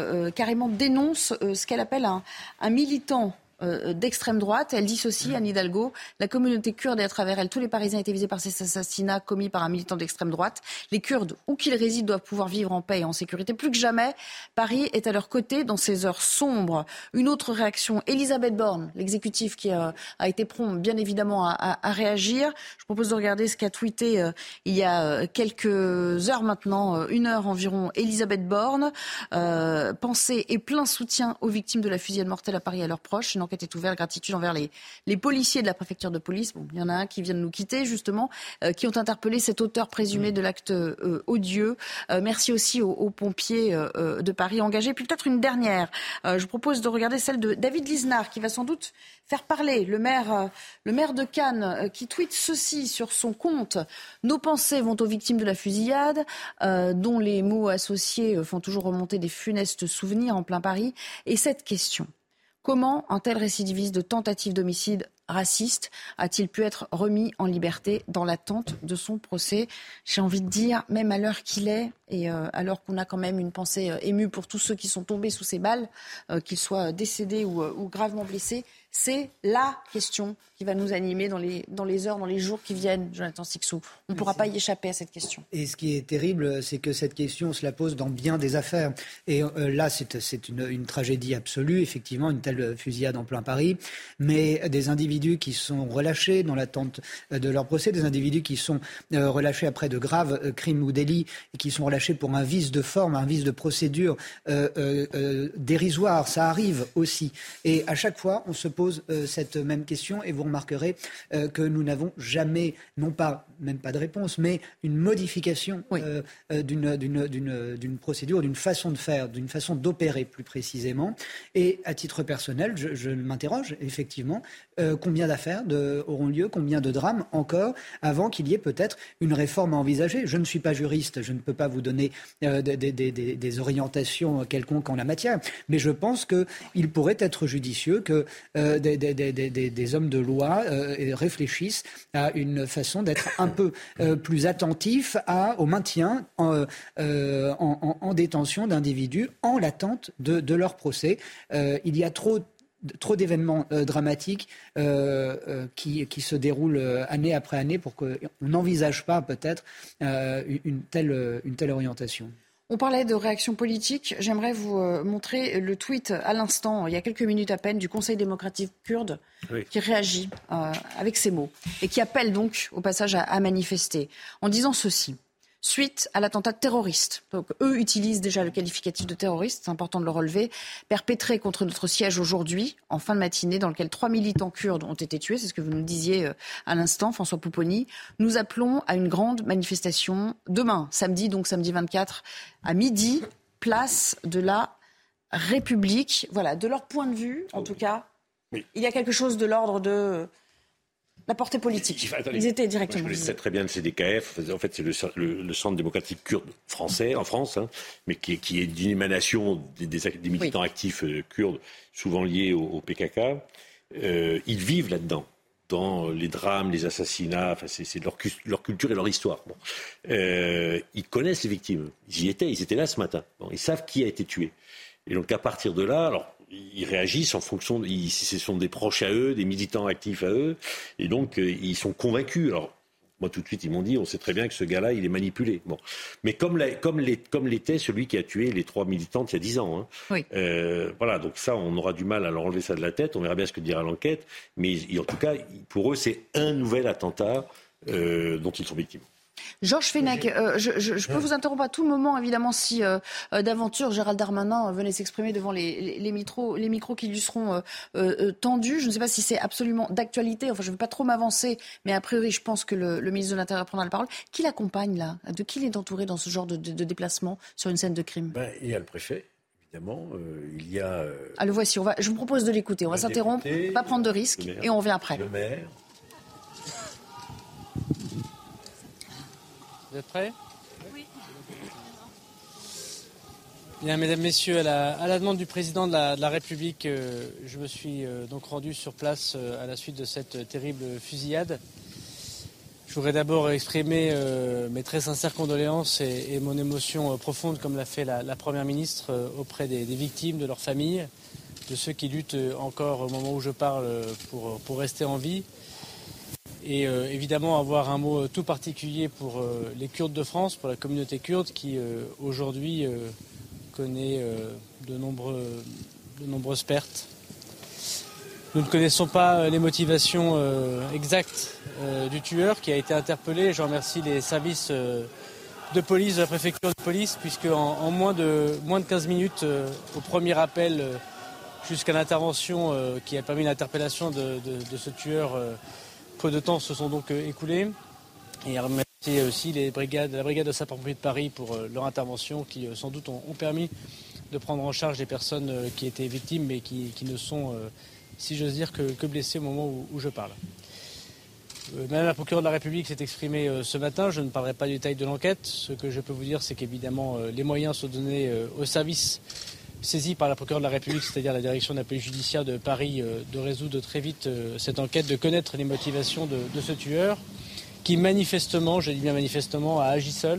euh, carrément dénonce euh, ce qu'elle appelle un, un militant Euh, d'extrême droite. Elle dit ceci, Anne Hidalgo: la communauté kurde et à travers elle tous les Parisiens étaient visés par ces assassinats commis par un militant d'extrême droite. Les Kurdes, où qu'ils résident, doivent pouvoir vivre en paix et en sécurité. Plus que jamais, Paris est à leur côté dans ces heures sombres. Une autre réaction, Elisabeth Borne, l'exécutif qui a, a été prompt bien évidemment à, à, à réagir. Je propose de regarder ce qu'a tweeté euh, il y a quelques heures maintenant, euh, une heure environ, Elisabeth Borne. Euh, pensée et plein soutien aux victimes de la fusillade mortelle à Paris et à leurs proches. Une enquête est ouverte, gratitude envers les, les policiers de la préfecture de police. Bon, il y en a un qui vient de nous quitter, justement, euh, qui ont interpellé cet auteur présumé de l'acte euh, odieux. Euh, merci aussi aux, aux pompiers euh, de Paris engagés. Puis peut-être une dernière. Euh, je vous propose de regarder celle de David Lisnard, qui va sans doute faire parler. Le maire, euh, le maire de Cannes, euh, qui tweet ceci sur son compte: nos pensées vont aux victimes de la fusillade, euh, dont les mots associés font toujours remonter des funestes souvenirs en plein Paris. Et cette question: comment un tel récidiviste de tentative d'homicide raciste a-t-il pu être remis en liberté dans l'attente de son procès? J'ai envie de dire, même à l'heure qu'il est, et euh, alors qu'on a quand même une pensée euh, émue pour tous ceux qui sont tombés sous ces balles, euh, qu'ils soient décédés ou, euh, ou gravement blessés, c'est la question qui va nous animer dans les, dans les heures, dans les jours qui viennent, Jonathan Sicsou. On ne pourra pas y échapper à cette question. Et ce qui est terrible, c'est que cette question, on se la pose dans bien des affaires. Et euh, là, c'est, c'est une, une tragédie absolue, effectivement, une telle fusillade en plein Paris. Mais des individus qui sont relâchés dans l'attente de leur procès, des individus qui sont euh, relâchés après de graves euh, crimes ou délits, et qui sont relâchés pour un vice de forme, un vice de procédure euh, euh, euh, dérisoire, ça arrive aussi. Et à chaque fois, on se pose euh, cette même question, et vous remarquerez euh, que nous n'avons jamais, non pas, même pas de réponse, mais une modification oui. euh, euh, d'une, d'une, d'une, d'une procédure, d'une façon de faire, d'une façon d'opérer plus précisément. Et à titre personnel, je, je m'interroge effectivement, euh, combien d'affaires de, auront lieu, combien de drames encore, avant qu'il y ait peut-être une réforme à envisager. Je ne suis pas juriste, je ne peux pas vous donner euh, des, des, des, des orientations quelconques en la matière, mais je pense qu'il pourrait être judicieux que euh, des, des, des, des, des hommes de loi euh, réfléchissent à une façon d'être un peu euh, plus attentifs à, au maintien en, euh, en, en, en détention d'individus en l'attente de, de leur procès. Euh, il y a trop trop d'événements euh, dramatiques euh, euh, qui, qui se déroulent euh, année après année pour qu'on n'envisage pas peut-être euh, une, telle, une telle orientation. On parlait de réaction politique. J'aimerais vous euh, montrer le tweet à l'instant, il y a quelques minutes à peine, du Conseil démocratique kurde oui. qui réagit euh, avec ces mots et qui appelle donc au passage à, à manifester en disant ceci. Suite à l'attentat terroriste, donc eux utilisent déjà le qualificatif de terroriste, c'est important de le relever, perpétré contre notre siège aujourd'hui, en fin de matinée, dans lequel trois militants kurdes ont été tués, c'est ce que vous nous disiez à l'instant, François Pouponi. Nous appelons à une grande manifestation demain, samedi, donc samedi vingt-quatre, à midi, place de la République. Voilà, de leur point de vue, en tout cas, oui. il y a quelque chose de l'ordre de... la portée politique. Attendez, ils étaient directement. Moi, je connais très bien le C D K F. En fait, c'est le, le, le Centre démocratique kurde français, en France, hein, mais qui, qui est d'une émanation des, des, des militants oui. actifs euh, kurdes, souvent liés au, au P K K. Euh, ils vivent là-dedans, dans les drames, les assassinats. Enfin, c'est, c'est leur, leur culture et leur histoire. Bon. Euh, ils connaissent les victimes. Ils y étaient. Ils étaient là ce matin. Bon, ils savent qui a été tué. Et donc, à partir de là, alors. Ils réagissent en fonction, de, ils, ce sont des proches à eux, des militants actifs à eux, et donc euh, ils sont convaincus. Alors, moi tout de suite, ils m'ont dit, on sait très bien que ce gars-là, il est manipulé. Bon, mais comme, la, comme, les, comme l'était celui qui a tué les trois militantes il y a dix ans. Hein. Oui. Euh, voilà, donc ça, on aura du mal à leur enlever ça de la tête. On verra bien ce que dira l'enquête, mais en tout cas, pour eux, c'est un nouvel attentat euh, dont ils sont victimes. Georges Fenech, euh, je, je, je peux vous interrompre à tout moment, évidemment, si euh, d'aventure Gérald Darmanin venait s'exprimer devant les, les, les, micros, les micros qui lui seront euh, euh, tendus. Je ne sais pas si c'est absolument d'actualité. Enfin, je ne veux pas trop m'avancer, mais a priori, je pense que le, le ministre de l'Intérieur prendra la parole. Qui l'accompagne, là ? De qui il est entouré dans ce genre de, de, de déplacement sur une scène de crime ? Ben, il y a le préfet, évidemment. Euh, il y a... Euh, ah, le voici. On va, je vous propose de l'écouter. On va s'interrompre, député, pas prendre de risques, et on revient après. Le maire. Vous êtes prêts ? Oui. Bien, mesdames, messieurs, à la, à la demande du président de la, de la République, euh, je me suis euh, donc rendu sur place euh, à la suite de cette terrible fusillade. Je voudrais d'abord exprimer euh, mes très sincères condoléances et, et mon émotion euh, profonde, comme l'a fait la, la Première ministre, euh, auprès des, des victimes, de leurs familles, de ceux qui luttent encore au moment où je parle pour, pour rester en vie. Et euh, évidemment avoir un mot tout particulier pour euh, les Kurdes de France, pour la communauté kurde qui euh, aujourd'hui euh, connaît euh, de, nombreux, de nombreuses pertes. Nous ne connaissons pas les motivations euh, exactes euh, du tueur qui a été interpellé. Je remercie les services euh, de police de la préfecture de police, puisque en, en moins, de, moins de quinze minutes, euh, au premier appel, euh, jusqu'à l'intervention euh, qui a permis l'interpellation de, de, de ce tueur, euh, peu de temps se sont donc euh, écoulés. Et remercier aussi les brigades, la brigade de sapeurs-pompiers de Paris pour euh, leur intervention, qui euh, sans doute ont, ont permis de prendre en charge les personnes euh, qui étaient victimes, mais qui, qui ne sont... Euh, si j'ose dire, que, que blessé au moment où, où je parle. Euh, Madame la procureure de la République s'est exprimée euh, ce matin. Je ne parlerai pas du détail de l'enquête. Ce que je peux vous dire, c'est qu'évidemment, euh, les moyens sont donnés euh, aux services saisis par la procureure de la République, c'est-à-dire la direction de la police judiciaire de Paris, euh, de résoudre très vite euh, cette enquête, de connaître les motivations de, de ce tueur, qui manifestement, je dis bien manifestement, a agi seul.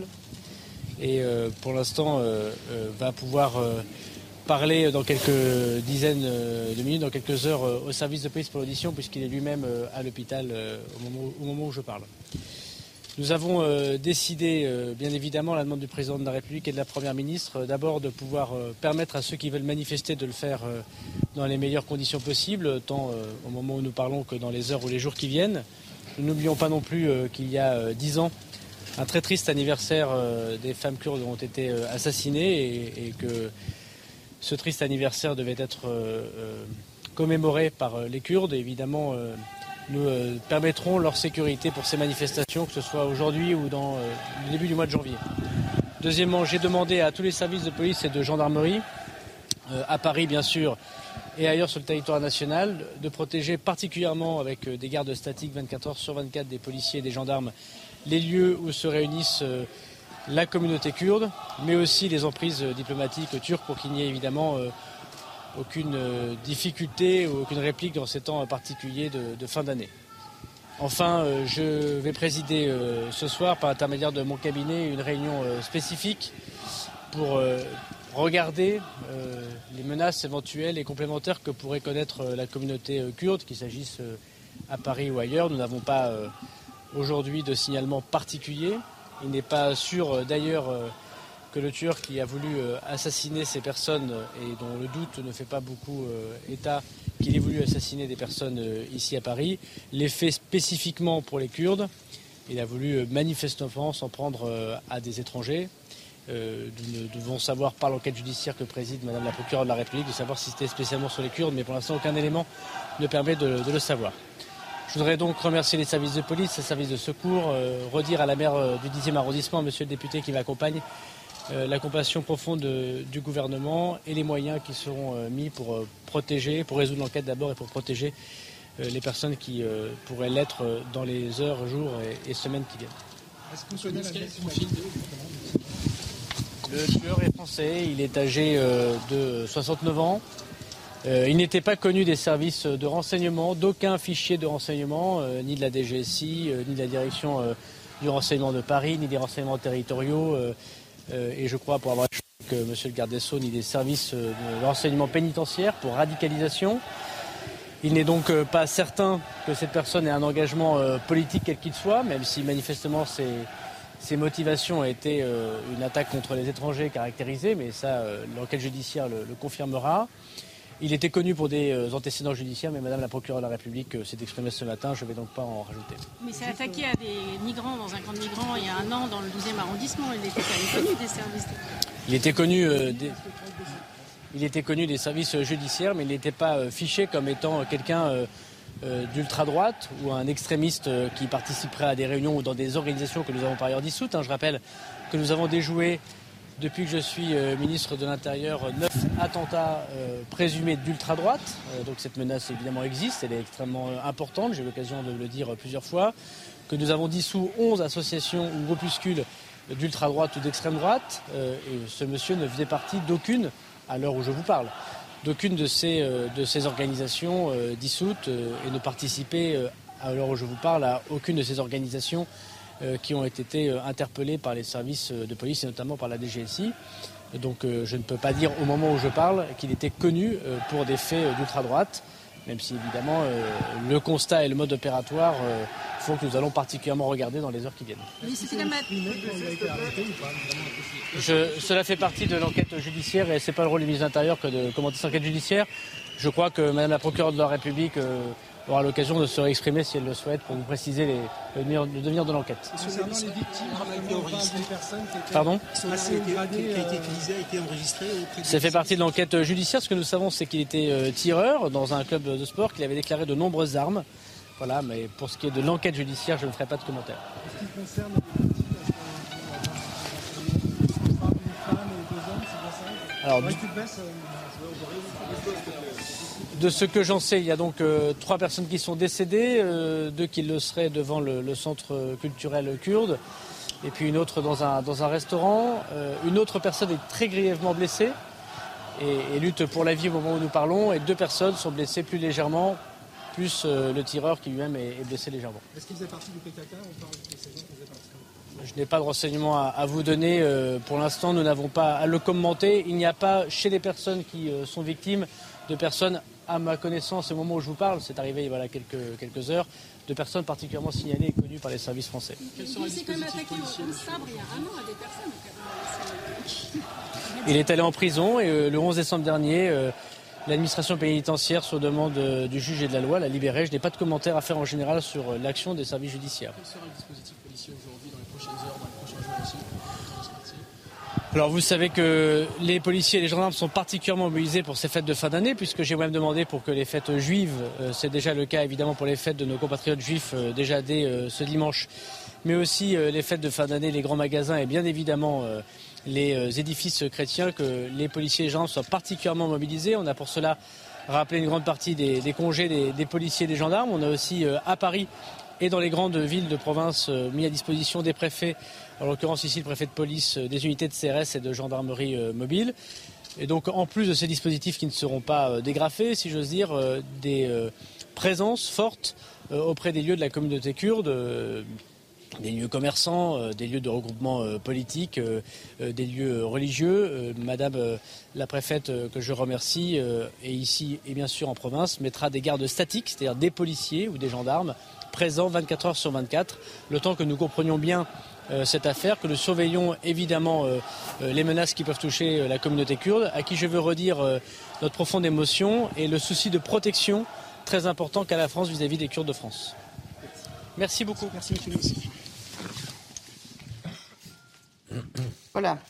Et euh, pour l'instant, euh, euh, va pouvoir... Euh, parler dans quelques dizaines de minutes, dans quelques heures au service de police pour l'audition, puisqu'il est lui-même à l'hôpital au moment, où, au moment où je parle. Nous avons décidé, bien évidemment, à la demande du président de la République et de la Première ministre, d'abord de pouvoir permettre à ceux qui veulent manifester de le faire dans les meilleures conditions possibles, tant au moment où nous parlons que dans les heures ou les jours qui viennent. Nous n'oublions pas non plus qu'il y a dix ans, un très triste anniversaire des femmes kurdes ont été assassinées et, et que ce triste anniversaire devait être euh, euh, commémoré par euh, les Kurdes. Et évidemment, euh, nous euh, permettrons leur sécurité pour ces manifestations, que ce soit aujourd'hui ou dans euh, le début du mois de janvier. Deuxièmement, j'ai demandé à tous les services de police et de gendarmerie, euh, à Paris bien sûr, et ailleurs sur le territoire national, de protéger particulièrement avec euh, des gardes statiques vingt-quatre heures sur vingt-quatre, des policiers et des gendarmes, les lieux où se réunissent euh, la communauté kurde, mais aussi les emprises diplomatiques turques pour qu'il n'y ait évidemment euh, aucune euh, difficulté ou aucune réplique dans ces temps particuliers de, de fin d'année. Enfin, euh, je vais présider euh, ce soir, par l'intermédiaire de mon cabinet, une réunion euh, spécifique pour euh, regarder euh, les menaces éventuelles et complémentaires que pourrait connaître euh, la communauté euh, kurde, qu'il s'agisse euh, à Paris ou ailleurs. Nous n'avons pas euh, aujourd'hui de signalement particulier. Il n'est pas sûr d'ailleurs que le tueur qui a voulu assassiner ces personnes et dont le doute ne fait pas beaucoup état qu'il ait voulu assassiner des personnes ici à Paris, l'ait fait spécifiquement pour les Kurdes. Il a voulu manifestement s'en prendre à des étrangers. Nous devons savoir par l'enquête judiciaire que préside Madame la procureure de la République de savoir si c'était spécialement sur les Kurdes, mais pour l'instant aucun élément ne permet de, de le savoir. Je voudrais donc remercier les services de police, les services de secours, euh, redire à la maire euh, du dixième arrondissement, monsieur le député qui m'accompagne, euh, la compassion profonde de, du gouvernement et les moyens qui seront euh, mis pour euh, protéger, pour résoudre l'enquête d'abord et pour protéger euh, les personnes qui euh, pourraient l'être euh, dans les heures, jours et, et semaines qui viennent. Est-ce qu'on connaît la Le tueur est français, il est âgé euh, de soixante-neuf ans. Euh, il n'était pas connu des services de renseignement, d'aucun fichier de renseignement, euh, ni de la D G S I, euh, ni de la direction euh, du renseignement de Paris, ni des renseignements territoriaux, euh, euh, et je crois, pour avoir que M. le garde des Sceaux, ni des services euh, de renseignement pénitentiaire pour radicalisation. Il n'est donc euh, pas certain que cette personne ait un engagement euh, politique quel qu'il soit, même si manifestement ses, ses motivations étaient euh, une attaque contre les étrangers caractérisée, mais ça, euh, l'enquête judiciaire le, le confirmera. Il était connu pour des euh, antécédents judiciaires, mais Madame la procureure de la République euh, s'est exprimée ce matin, je ne vais donc pas en rajouter. Mais c'est attaqué à des migrants dans un camp de migrants il y a un an dans le douzième arrondissement, il était connu des services. Il était connu, euh, des... il était connu des services judiciaires, mais il n'était pas euh, fiché comme étant quelqu'un euh, euh, d'ultra-droite ou un extrémiste euh, qui participerait à des réunions ou dans des organisations que nous avons par ailleurs dissoutes. Hein. Je rappelle que nous avons déjoué, depuis que je suis euh, ministre de l'Intérieur, neuf attentats euh, présumés d'ultra-droite. Euh, donc cette menace évidemment existe, elle est extrêmement euh, importante, j'ai eu l'occasion de le dire euh, plusieurs fois. Que nous avons dissous onze associations ou groupuscules d'ultra-droite ou d'extrême droite. Euh, et ce monsieur ne faisait partie d'aucune, à l'heure où je vous parle, d'aucune de ces, euh, de ces organisations euh, dissoutes euh, et ne participait euh, à l'heure où je vous parle, à aucune de ces organisations euh, qui ont été euh, interpellées par les services de police et notamment par la D G S I. Donc euh, je ne peux pas dire au moment où je parle qu'il était connu euh, pour des faits euh, d'ultra-droite, même si évidemment euh, le constat et le mode opératoire euh, font que nous allons particulièrement regarder dans les heures qui viennent. Oui, c'était la mat- Je, cela fait partie de l'enquête judiciaire et ce n'est pas le rôle du ministre de l'Intérieur que de commenter cette enquête judiciaire. Je crois que Madame la procureure de la République euh, aura l'occasion de se réexprimer si elle le souhaite pour vous préciser les, le, devenir, le devenir de l'enquête. Concernant les victimes, on parle d'une personne qui a été, Pardon son A C qui a été utilisé, a été enregistré auprès de... Ça fait partie de l'enquête judiciaire. Ce que nous savons, c'est qu'il était euh, tireur dans un club de sport, qu'il avait déclaré de nombreuses armes. Voilà, mais pour ce qui est de l'enquête judiciaire, je ne ferai pas de commentaire. Ce qui concerne les victimes, on parle d'une femme et deux hommes, c'est bien ça? Alors, ouais, tu te baisses, euh, de ce que j'en sais, il y a donc euh, trois personnes qui sont décédées, euh, deux qui le seraient devant le, le centre culturel kurde, et puis une autre dans un, dans un restaurant. Euh, une autre personne est très grièvement blessée et, et lutte pour la vie au moment où nous parlons, et deux personnes sont blessées plus légèrement, plus euh, le tireur qui lui-même est, est blessé légèrement. Est-ce qu'il faisait partie du P K K? On parle de ces gens qui faisaient partie. Je n'ai pas de renseignements à, à vous donner. Euh, pour l'instant, nous n'avons pas à le commenter. Il n'y a pas, chez les personnes qui euh, sont victimes, de personnes, à ma connaissance, au moment où je vous parle, c'est arrivé il y a voilà, quelques, quelques heures, de personnes particulièrement signalées et connues par les services français. Il s'est quand même attaqué au sabre il y a un an à des personnes. Il est allé en prison et euh, le onze décembre dernier, euh, l'administration pénitentiaire, sur demande euh, du juge et de la loi, l'a libéré. Je n'ai pas de commentaires à faire en général sur euh, l'action des services judiciaires. Quel sera le dispositif policier aujourd'hui, dans les prochaines heures, dans les prochains jours aussi? Alors vous savez que les policiers et les gendarmes sont particulièrement mobilisés pour ces fêtes de fin d'année, puisque j'ai moi-même demandé pour que les fêtes juives, euh, c'est déjà le cas évidemment pour les fêtes de nos compatriotes juifs euh, déjà dès euh, ce dimanche, mais aussi euh, les fêtes de fin d'année, les grands magasins et bien évidemment euh, les euh, édifices chrétiens, que les policiers et les gendarmes soient particulièrement mobilisés. On a pour cela rappelé une grande partie des, des congés des, des policiers et des gendarmes. On a aussi euh, à Paris et dans les grandes villes de province euh, mis à disposition des préfets, en l'occurrence ici le préfet de police, euh, des unités de C R S et de gendarmerie euh, mobile. Et donc en plus de ces dispositifs qui ne seront pas euh, dégrafés, si j'ose dire, euh, des euh, présences fortes euh, auprès des lieux de la communauté kurde, euh, des lieux commerçants, euh, des lieux de regroupement euh, politique, euh, euh, des lieux religieux. Euh, Madame euh, la préfète, euh, que je remercie, euh, et ici et bien sûr en province, mettra des gardes statiques, c'est-à-dire des policiers ou des gendarmes présents vingt-quatre heures sur vingt-quatre, le temps que nous comprenions bien euh, cette affaire, que nous surveillons évidemment euh, euh, les menaces qui peuvent toucher euh, la communauté kurde, à qui je veux redire euh, notre profonde émotion et le souci de protection très important qu'a la France vis-à-vis des Kurdes de France. Merci beaucoup. Merci, monsieur le ministre. Voilà.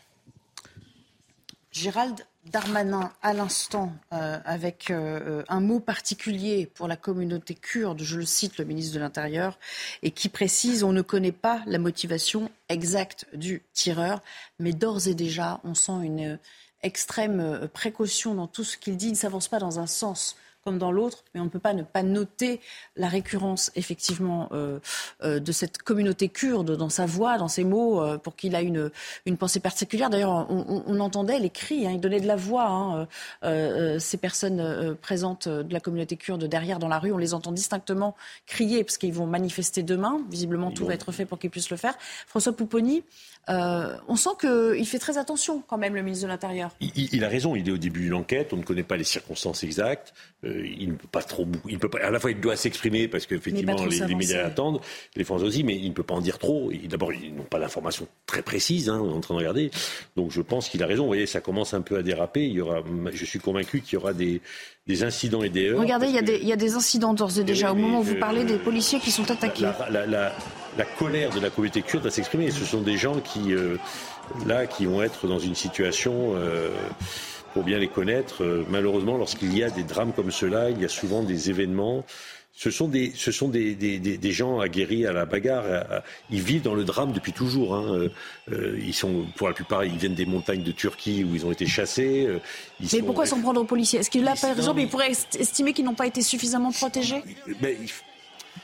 Gérald Darmanin, à l'instant, euh, avec euh, un mot particulier pour la communauté kurde, je le cite, le ministre de l'Intérieur, et qui précise: on ne connaît pas la motivation exacte du tireur, mais d'ores et déjà, on sent une euh, extrême euh, précaution dans tout ce qu'il dit. Il ne s'avance pas dans un sens comme dans l'autre, mais on ne peut pas ne pas noter la récurrence, effectivement, euh, euh, de cette communauté kurde dans sa voix, dans ses mots, euh, pour qu'il a une, une pensée particulière. D'ailleurs, on, on, on entendait les cris, hein, il donnait de la voix, hein, euh, euh, ces personnes euh, présentes de la communauté kurde derrière dans la rue, on les entend distinctement crier, parce qu'ils vont manifester demain. Visiblement, tout va être fait pour qu'ils puissent le faire. François Pupponi, euh, on sent qu'il fait très attention, quand même, le ministre de l'Intérieur. Il, il a raison, il est au début d'une enquête, on ne connaît pas les circonstances exactes. Euh, il ne peut pas trop, il ne peut pas, à la fois il doit s'exprimer parce qu'effectivement les, les médias attendent, les Français aussi, mais il ne peut pas en dire trop. D'abord, ils n'ont pas d'informations très précises, hein, on est en train de regarder. Donc je pense qu'il a raison. Vous voyez, ça commence un peu à déraper. Il y aura, je suis convaincu qu'il y aura des, des incidents et des heurts. Regardez, il y, a des, il y a des incidents d'ores et déjà. Oui, au moment où vous euh, parlez des policiers qui sont attaqués. La, la, la, la colère de la communauté kurde va s'exprimer. Ce sont des gens qui, euh, là, qui vont être dans une situation... Euh, pour bien les connaître, euh, malheureusement, lorsqu'il y a des drames comme cela, il y a souvent des événements. Ce sont des, ce sont des, des, des, des gens aguerris à la bagarre. À, à, ils vivent dans le drame depuis toujours. Hein. Euh, ils sont, pour la plupart, ils viennent des montagnes de Turquie où ils ont été chassés. Euh, ils Mais sont, pourquoi s'en prendre aux policiers? Est-ce que là, par exemple, mais... ils pourraient estimer qu'ils n'ont pas été suffisamment protégés? Mais, il...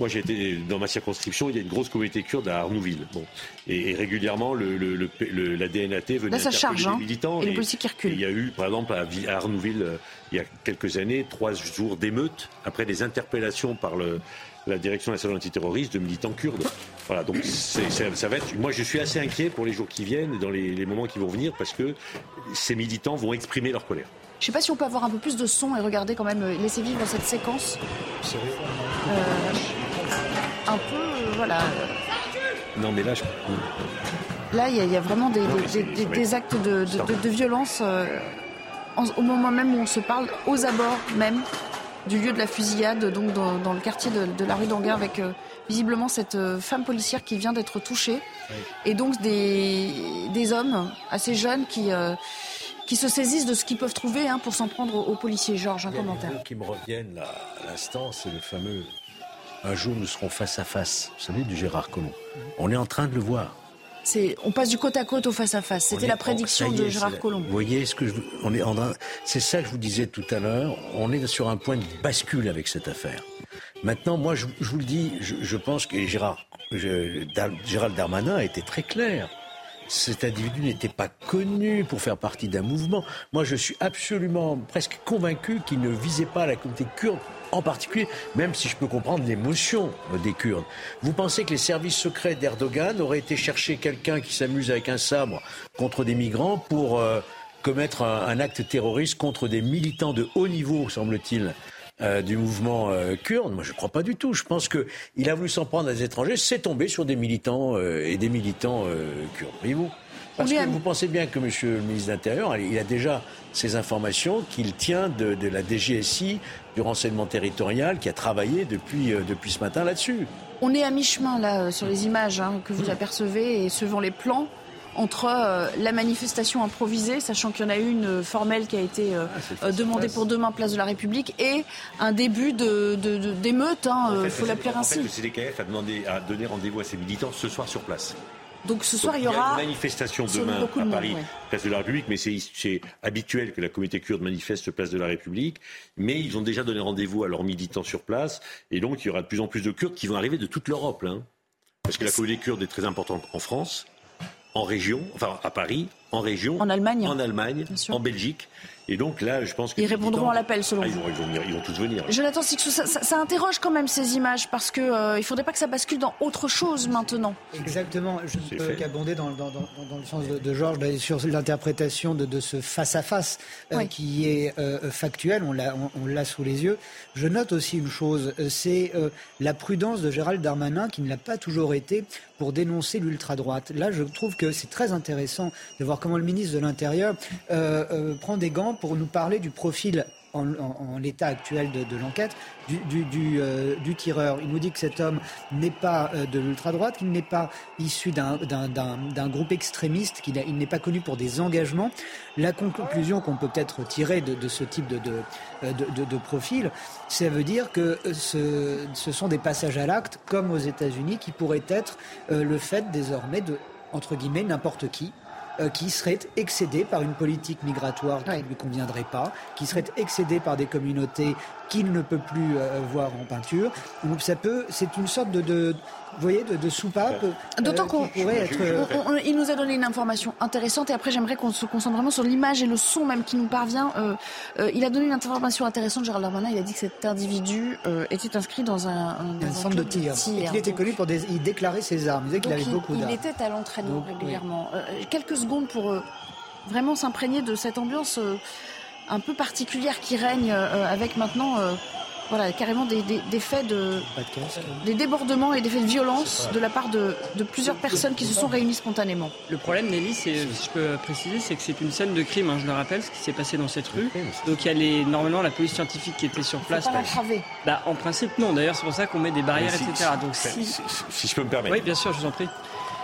Moi, j'ai été dans ma circonscription, il y a une grosse communauté kurde à Arnouville. Bon. Et, et régulièrement, le, le, le, le, la D N A T venait là, ça interpeller charge, les hein, militants. Et, et les policiers qui reculent. Il y a eu, par exemple, à, à Arnouville, euh, il y a quelques années, trois jours d'émeutes après des interpellations par le, la Direction nationale antiterroriste de militants kurdes. Voilà, donc c'est, c'est, ça va être. Moi, je suis assez inquiet pour les jours qui viennent et dans les, les moments qui vont venir parce que ces militants vont exprimer leur colère. Je ne sais pas si on peut avoir un peu plus de son et regarder quand même, laisser vivre cette séquence. Euh, un peu, euh, voilà. Non, mais là, je... Là, il y, y a vraiment des, non, des, des, des actes de, de, de, de violence euh, en, au moment même où on se parle, aux abords même du lieu de la fusillade, donc dans, dans le quartier de, de la rue d'Anguin, avec euh, visiblement cette euh, femme policière qui vient d'être touchée. Oui. Et donc des, des hommes assez jeunes qui... Euh, qui se saisissent de ce qu'ils peuvent trouver hein, pour s'en prendre aux, aux policiers. Georges, un commentaire. Les mots qui me reviennent là, à l'instant, c'est le fameux « Un jour, nous serons face à face ». Vous savez, du Gérard Collomb. On est en train de le voir. C'est, on passe du côte à côte au face à face. C'était la prédiction en, est, de Gérard Collomb. Vous voyez ce que je, on est en train, c'est ça que je vous disais tout à l'heure. On est sur un point de bascule avec cette affaire. Maintenant, moi, je, je vous le dis, je, je pense que Gérard, je, Gérald Darmanin a été très clair. Cet individu n'était pas connu pour faire partie d'un mouvement. Moi, je suis absolument presque convaincu qu'il ne visait pas la communauté kurde en particulier, même si je peux comprendre l'émotion des Kurdes. Vous pensez que les services secrets d'Erdogan auraient été chercher quelqu'un qui s'amuse avec un sabre contre des migrants pour euh, commettre un, un acte terroriste contre des militants de haut niveau, semble-t-il, Euh, du mouvement euh, kurde? Moi, je ne crois pas du tout. Je pense qu'il a voulu s'en prendre à des étrangers, c'est tombé sur des militants euh, et des militants euh, kurdes. Voyez-vous? Parce que vous pensez bien que M. le ministre de l'Intérieur, il a déjà ces informations qu'il tient de, de la D G S I, du renseignement territorial, qui a travaillé depuis, euh, depuis ce matin là-dessus. On est à mi-chemin, là, sur les images hein, que vous apercevez, et suivant les plans, entre euh, la manifestation improvisée, sachant qu'il y en a une euh, formelle qui a été euh, ah, demandée pour demain, place de la République, et un début de, de, de, d'émeute, il hein, en fait, faut l'appeler ainsi. En fait, le C D K F a, demandé, a donné rendez-vous à ses militants ce soir sur place. Donc ce soir, Donc, il y aura... Il y a une manifestation demain à Paris, monde, ouais. place de la République, mais c'est, c'est habituel que la communauté kurde manifeste place de la République, mais ils ont déjà donné rendez-vous à leurs militants sur place, et donc il y aura de plus en plus de Kurdes qui vont arriver de toute l'Europe, là, hein, parce que la communauté kurde est très importante en France, en région, enfin à Paris, en région, en Allemagne, en, Allemagne, en Belgique. Et donc là, je pense que... Ils répondront à l'appel, selon ah, vous. Ils vont, ils, vont venir, ils vont tous venir. Jonathan Sicsou, ça, ça, ça interroge quand même ces images, parce qu'il euh, ne faudrait pas que ça bascule dans autre chose maintenant. Exactement. Je ne peux qu'abonder dans, dans, dans, dans le sens de, de Georges sur l'interprétation de, de ce face-à-face euh, oui. qui est euh, factuel, on l'a, on, on l'a sous les yeux. Je note aussi une chose, c'est euh, la prudence de Gérald Darmanin, qui ne l'a pas toujours été, pour dénoncer l'ultra-droite. Là, je trouve que c'est très intéressant de voir comment le ministre de l'Intérieur euh, euh, prend des gants pour nous parler du profil, en, en, en l'état actuel de, de l'enquête, du, du, du, euh, du tireur. Il nous dit que cet homme n'est pas euh, de l'ultra-droite, qu'il n'est pas issu d'un, d'un, d'un, d'un groupe extrémiste, qu'il a, il n'est pas connu pour des engagements. La conclusion qu'on peut peut-être tirer de, de ce type de, de, de, de, de profil, ça veut dire que ce, ce sont des passages à l'acte, comme aux États-Unis, qui pourraient être euh, le fait désormais de, entre guillemets, n'importe qui, euh, qui serait excédé par une politique migratoire qui ne lui conviendrait pas, qui serait excédé par des communautés qu'il ne peut plus euh, voir en peinture. Donc ça peut, c'est une sorte de, de vous voyez, de, de soupape. Euh, D'autant qu'on pourrait être. On, on, il nous a donné une information intéressante et après j'aimerais qu'on se concentre vraiment sur l'image et le son même qui nous parvient. Euh, euh, il a donné une information intéressante, Gérald Darmanin. Il a dit que cet individu euh, était inscrit dans un, un, un centre de tir. tir. Et qu'il était connu pour des, il déclarait ses armes. Il disait qu'il avait il, beaucoup d'armes. Il était à l'entraînement Donc, régulièrement. Oui. Euh, quelques secondes pour euh, vraiment s'imprégner de cette ambiance euh, un peu particulière qui règne euh, avec maintenant. Euh, Voilà, carrément des, des, des faits de, des débordements et des faits de violence de la part de, de plusieurs personnes qui se sont réunies spontanément. Le problème, Nelly, c'est, si je peux préciser, c'est que c'est une scène de crime, hein, je le rappelle, ce qui s'est passé dans cette rue. Donc il y a les, normalement la police scientifique qui était sur place. Faut pas l'entraver. Bah, en principe, non. D'ailleurs, c'est pour ça qu'on met des barrières, si, et cetera. Donc si, si, si je peux me permettre. Oui, bien sûr, je vous en prie.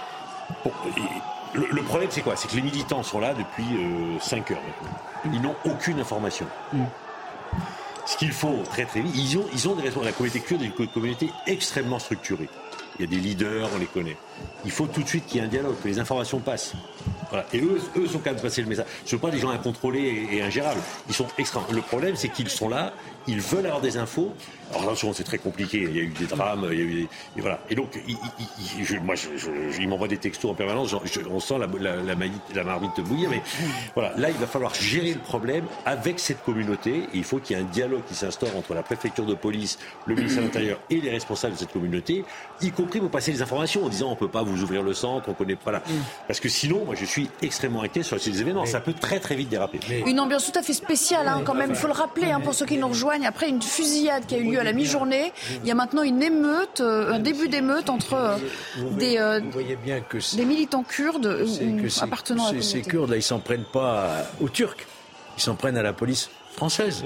Bon, le, le problème, c'est quoi? C'est que les militants sont là depuis euh, cinq heures maintenant. Ils n'ont aucune information. Mm. Ce qu'il faut très très vite, ils ont, ils ont des responsables. La communauté kurde est une communauté extrêmement structurée. il y a des leaders, on les connaît. Il faut tout de suite qu'il y ait un dialogue, que les informations passent. Voilà. Et eux, eux sont capables de passer le message. Ce ne sont pas des gens incontrôlés et, et ingérables. Ils sont extra. Le problème, c'est qu'ils sont là, ils veulent avoir des infos. Alors attention, c'est très compliqué. Il y a eu des drames, il y a eu des... Et voilà. Et donc, ils, ils, je, moi, je, je, ils m'envoient des textos en permanence. Je, on sent la, la, la, marmite, la marmite bouillir. Mais voilà, là, il va falloir gérer le problème avec cette communauté. Et il faut qu'il y ait un dialogue qui s'instaure entre la préfecture de police, le ministère de l'Intérieur et les responsables de cette communauté, y compris pour passer les informations en disant on ne peut pas vous ouvrir le centre, on ne connaît pas là. Parce que sinon, moi, je suis extrêmement inquiet sur ces événements. Mais ça peut très très vite déraper. Mais... Une ambiance tout à fait spéciale, hein, quand même. Il faut le rappeler, hein, pour ceux qui nous rejoignent. Après une fusillade qui a eu lieu à la mi-journée, il y a maintenant une émeute, euh, un début d'émeute entre euh, des, euh, bien que des militants kurdes ou appartenant à la communauté. Ces Kurdes, là, ils s'en prennent pas aux Turcs. Ils s'en prennent à la police française.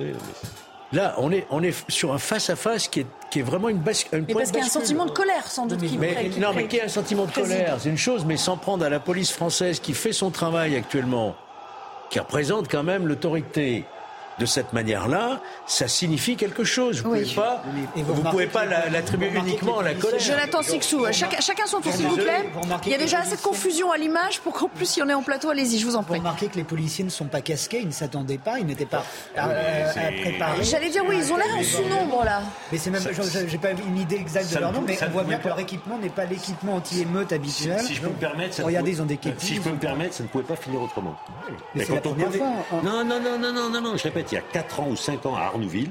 Là, on est, on est sur un face-à-face qui est, qui est vraiment une bascule. Mais parce qu'il y a un sentiment de colère, sans doute. Qui mais, pré, qui non, pré, mais qu'il y a un sentiment de colère, c'est une chose, mais s'en prendre à la police française qui fait son travail actuellement, qui représente quand même l'autorité de cette manière-là, ça signifie quelque chose. Vous ne oui. pouvez pas, vous vous pouvez pas l'attribuer uniquement à la colère. Jonathan Sixou, chacun, chacun son tour, s'il vous plaît. Il y a déjà assez de confusion à l'image pour qu'en plus, si on est en plateau, allez-y, je vous en prie. Vous remarquez que les policiers ne sont pas casqués, ils ne s'attendaient pas, ils n'étaient pas euh, préparés. J'allais dire, oui, ils ont l'air en sous-nombre, là. Mais c'est même, j'ai pas une idée exacte de leur nom, mais on voit bien que leur équipement n'est pas l'équipement anti-émeute habituel. Si je peux me permettre, regardez, ils ont des kékis. Si je peux me permettre, ça ne pouvait pas finir autrement. Mais c'est la première fois. Non, non, non, non, non, non, je répète, il y a quatre ans ou cinq ans à Arnouville,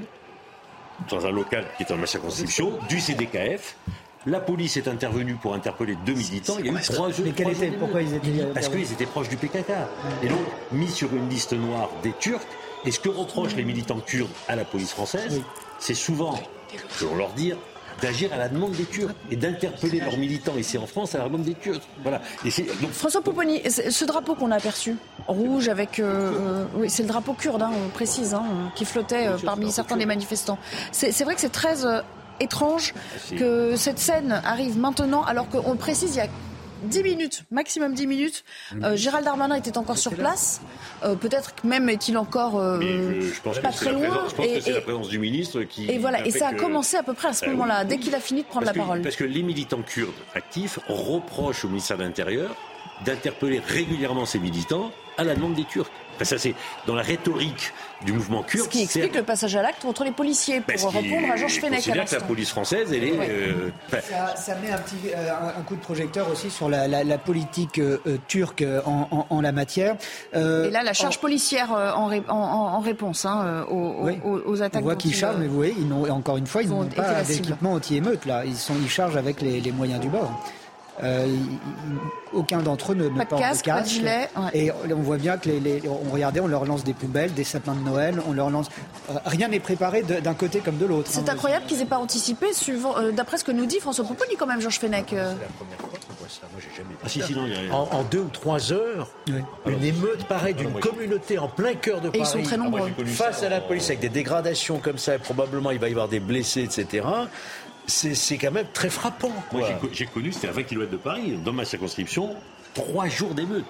dans un local qui est dans ma circonscription, du C D K F. La police est intervenue pour interpeller deux militants. Il y a eu trois jours. Mais quel était, pourquoi ils étaient Parce qu'ils étaient proches du P K K. Et donc, mis sur une liste noire des Turcs. Et ce que reprochent les militants kurdes à la police française, oui. c'est souvent, selon leur dire, d'agir à la demande des Turcs et d'interpeller leurs militants ici en France à la demande des Turcs. Voilà. Et c'est, donc... François Pouponi, ce drapeau qu'on a aperçu, rouge avec... Euh, euh, oui, c'est le drapeau kurde, hein, on précise, hein, qui flottait euh, parmi certains des manifestants. C'est, c'est vrai que c'est très euh, étrange que cette scène arrive maintenant, alors qu'on le précise, il y a dix minutes, maximum dix minutes. Euh, Gérald Darmanin était encore sur place. Euh, peut-être même est-il encore euh, je, je pense pas que très loin. Présence, je pense et, que c'est et, la présence du ministre qui... Et voilà, et ça a que... commencé à peu près à ce moment-là, dès qu'il a fini de prendre parce la que, parole. Parce que les militants kurdes actifs reprochent au ministère de l'Intérieur d'interpeller régulièrement ces militants à la demande des Turcs. Enfin, ça, c'est dans la rhétorique du mouvement kurde. Ce qui explique le passage à l'acte entre les policiers, pour répondre à Georges Fenech. C'est bien que la police française, elle est... Ouais. Euh, ça, ça met un, petit, euh, un coup de projecteur aussi sur la, la, la politique euh, turque en, en, en la matière. Euh, Et là, la charge en... policière en, ré, en, en réponse hein, aux, oui. aux, aux attaques. On voit qu'ils chargent, mais vous voyez, ils n'ont, encore une fois, ils, ils n'ont pas d'équipement anti-émeute. Là. Ils, sont, ils chargent avec les, les moyens du bord. Euh, il, il, aucun d'entre eux ne, ne porte casque, de casque. Pas de gilet, ouais. Et on voit bien que les, les, on regardait, on leur lance des poubelles, des sapins de Noël, on leur lance. Euh, rien n'est préparé de, d'un côté comme de l'autre. C'est hein, incroyable qu'ils aient pas anticipé, suivant, euh, d'après ce que nous dit François Pouponi quand même, Georges Fenech. Euh... C'est la première fois qu'on voit ça. Moi, j'ai jamais. Ah si, sinon, il y a... en, en deux ou trois heures, oui. une émeute pareille d'une ah, communauté en plein cœur de Paris. Et ils sont très nombreux. Ah, moi, face à la police avec des dégradations comme ça, et probablement il va y avoir des blessés, et cetera. C'est, c'est quand même très frappant. Quoi. Moi, j'ai, j'ai connu, c'était à vingt kilomètres de Paris, dans ma circonscription, trois jours d'émeute.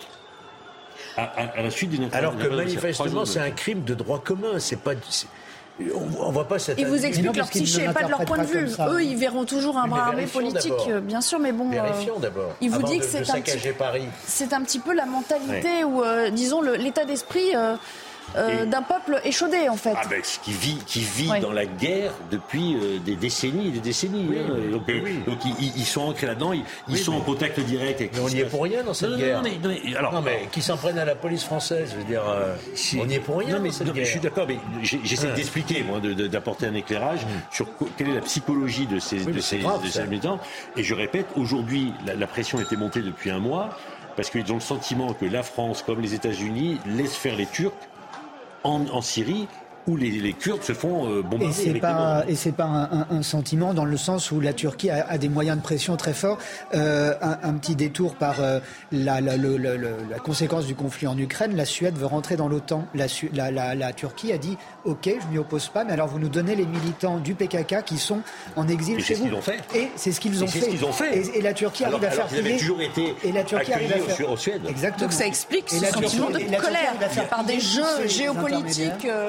À, à, à la suite d'une Alors que manifestement, c'est un crime de droit commun. C'est pas. C'est, on ne voit pas cette. Ils vous expliquent leur psyché, pas de leur point de vue. Eux, ils verront toujours un bras armé politique, d'abord. Bien sûr, mais bon. Vérifions d'abord. Ils vous disent que de, c'est, de un petit, Paris. c'est un petit peu la mentalité ouais. ou, euh, disons, le, l'état d'esprit. Euh, Euh, d'un peuple échaudé en fait. Ah ben, qui vit, qui vit ouais. dans la guerre depuis euh, des décennies et des décennies. Oui, hein. Donc, oui, oui. donc ils, ils sont ancrés là-dedans, ils, ils oui, sont mais... en contact direct avec. Mais on n'y est pour rien dans cette non, guerre. Non, non, mais, non, mais, alors, non, mais qui s'en prennent à la police française, je veux dire, euh, si... on n'y est pour rien. Non, mais, dans cette non, guerre. Je suis d'accord, mais j'essaie ah. d'expliquer, moi, de, de, d'apporter un éclairage mmh. sur quelle est la psychologie de ces, oui, de ces, grave, de ces militants. Et je répète, aujourd'hui, la, la pression était montée depuis un mois parce qu'ils ont le sentiment que la France, comme les États-Unis, laisse faire les Turcs. En, en Syrie, où les, les Kurdes se font euh, bombarder. Et c'est avec pas, et c'est pas un, un, un sentiment dans le sens où la Turquie a, a des moyens de pression très forts. Euh, un, un petit détour par euh, la, la, le, le, le, la conséquence du conflit en Ukraine. La Suède veut rentrer dans l'OTAN. La, la, la, la Turquie a dit OK, je m'y oppose pas, mais alors vous nous donnez les militants du P K K qui sont en exil et chez c'est vous. Ce qu'ils ont fait. Et c'est ce qu'ils ont, c'est fait. Ce qu'ils ont fait. Et, et la Turquie alors, arrive à alors faire plier. Toujours été et la Turquie arrive à faire en Suède. Exactement. Donc ça explique ce et sentiment de colère faire par des jeux géopolitiques. Euh... Et,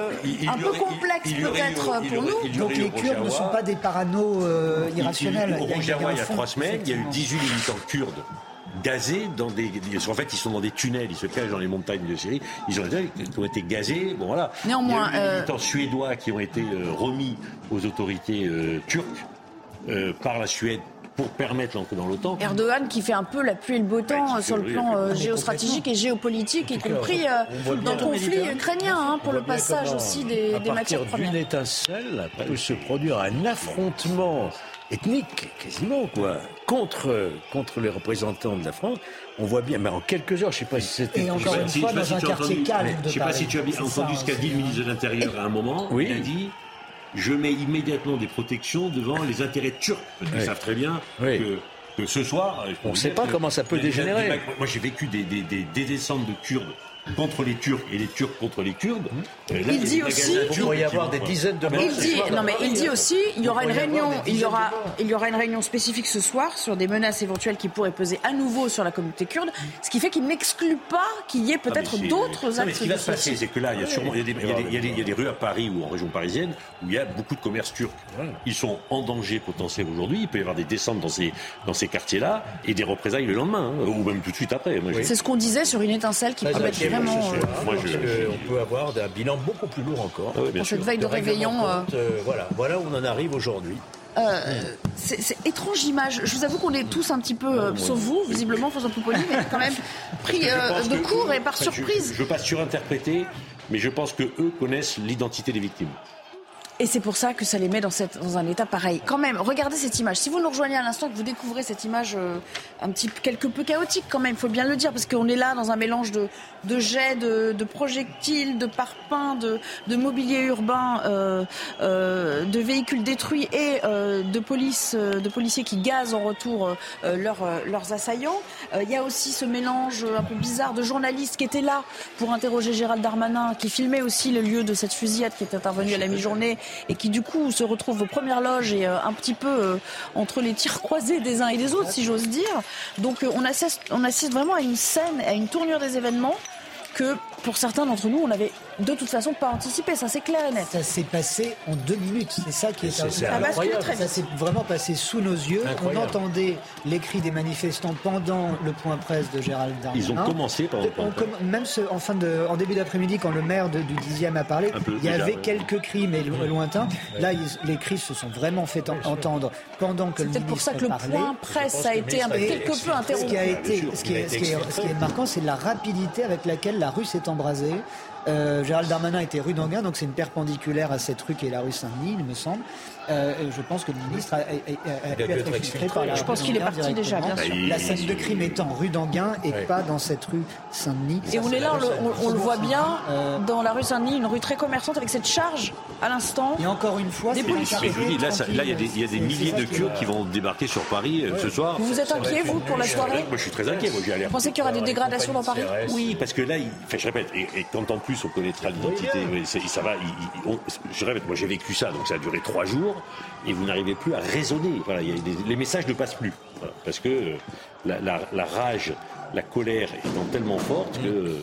il, un peu aurait, complexe il, il peut-être aurait, pour nous. Donc les Kurdes ne sont pas des parano euh, irrationnels. Au Rojava, il y a trois semaines, il y a eu dix-huit militants kurdes gazés dans des, en fait, ils sont dans des tunnels, ils se cachent dans les montagnes de Syrie. Ils ont, ils ont été gazés. Bon voilà. Néanmoins, il y a eu des militants euh... suédois qui ont été euh, remis aux autorités euh, turques euh, par la Suède pour permettre l'entrée dans l'OTAN. Erdogan qui fait un peu la pluie et le beau temps ouais, sur le plan euh, géostratégique et géopolitique, y compris euh, dans le conflit ukrainien, hein, pour le passage aussi des, des matières premières. À partir d'une étincelle peut se produire un affrontement ethnique, quasiment, quoi, contre, contre les représentants de la France. On voit bien, mais en quelques heures, je ne sais pas si c'était... Et encore une fois, dans un quartier calme. Je ne sais pas si tu as entendu ce qu'a dit le ministre de l'Intérieur à un moment. Oui. Il a dit... Je mets immédiatement des protections devant les intérêts turcs. Parce qu'ils oui. savent très bien oui. que, que ce soir... On ne sait pas comment ça peut dégénérer. Des, moi, j'ai vécu des, des, des, des descentes de Kurdes contre les Turcs et les Turcs contre les Kurdes. Là, il, il dit aussi... Il pourrait y avoir des dizaines de morts. Il dit, non, mais il dit aussi il y aura une réunion, il y aura, il y aura une réunion spécifique ce soir sur des menaces éventuelles qui pourraient peser à nouveau sur la communauté kurde, ce qui fait qu'il n'exclut pas qu'il y ait peut-être ah, d'autres actes. Ce qui va se passer, c'est que là, il y a sûrement, il y a des, il y a des, il y a des, il y a des rues à Paris ou en région parisienne où il y a beaucoup de commerces turcs. Ils sont en danger potentiel aujourd'hui. Il peut y avoir des descentes dans ces, dans ces quartiers-là et des représailles le lendemain, hein, ou même tout de suite après. Moi, c'est ce qu'on disait sur une étincelle qui peut être vraiment... Moi, je, je... On peut avoir un bilan beaucoup plus lourd encore. Ah oui, pour cette veille de, de réveillon. Compte, euh... voilà, voilà où on en arrive aujourd'hui. Euh, mmh. c'est, c'est étrange image. Je vous avoue qu'on est tous un petit peu, euh, sauf vous, visiblement, François Poupoli, mais quand même pris euh, de court et par enfin, surprise. Je ne veux pas surinterpréter, mais je pense que eux connaissent l'identité des victimes. Et c'est pour ça que ça les met dans, cette, dans un état pareil. Quand même, regardez cette image. Si vous nous rejoignez à l'instant, que vous découvrez cette image euh, un petit quelque peu chaotique quand même, il faut bien le dire, parce qu'on est là dans un mélange de, de jets, de, de projectiles, de parpaings, de, de mobilier urbain, euh, euh, de véhicules détruits et euh, de, police, euh, de policiers qui gazent en retour euh, leur, euh, leurs assaillants. Il euh, y a aussi ce mélange un peu bizarre de journalistes qui étaient là pour interroger Gérald Darmanin, qui filmait aussi le lieu de cette fusillade qui est intervenue à la mi-journée, et qui du coup se retrouvent aux premières loges et euh, un petit peu euh, entre les tirs croisés des uns et des autres, si j'ose dire. Donc euh, on assiste, on assiste vraiment à une scène, à une tournure des événements que pour certains d'entre nous, on n'avait de toute façon pas anticipé, ça c'est clair et net. Ça s'est passé en deux minutes, c'est ça qui est, c'est, c'est incroyable. Ça s'est vraiment passé sous nos yeux. Incroyable. On entendait les cris des manifestants pendant le point presse de Gérald Darmanin. Ils ont commencé par le point presse. Même ce, en, fin de, en début d'après-midi, quand le maire de, du dixième a parlé, peu, il y déjà, avait ouais. quelques cris, mais lo- lointains. Ouais. Là, ils, les cris se sont vraiment fait en, entendre pendant que c'est le ministre parlait. C'est peut-être pour ça que parlait. le point presse a été un peu, quelque peu interrompu. Ce qui, a été, ce, qui est, ce, qui est, ce qui est marquant, c'est la rapidité avec laquelle la rue s'est embrasée. Euh, Gérald Darmanin était rue d'Anguin, donc c'est une perpendiculaire à cette rue qui est la rue Saint-Denis, il me semble. Euh, je pense que le ministre a, a, a, a pu être exfiltré par la Je pense qu'il est parti déjà, bien sûr. La scène de crime étant rue d'Anguin et ouais. pas dans cette rue Saint-Denis. Et on est là, on, le, on, on le voit bien, euh, dans la rue Saint-Denis, une rue très commerçante avec cette charge à l'instant. Et encore une fois, des policiers. Mais je vous dis, là, ça, là il y a des, il y a des milliers de Kurdes qui vont débarquer sur Paris euh, ouais. ce soir. Vous vous êtes inquiet, vous, pour la soirée ? Moi, je suis très inquiet. Moi, j'ai vous pensez qu'il y aura des dégradations dans Paris ? Oui, parce que là, il, enfin, je répète, et, et quand en plus on connaîtra l'identité, ça va. Il, on, je répète, moi j'ai vécu ça, donc ça a duré trois jours, et vous n'arrivez plus à raisonner. Voilà, il y a des, les messages ne passent plus, voilà, parce que euh, la, la, la rage, la colère étant tellement forte que. Euh,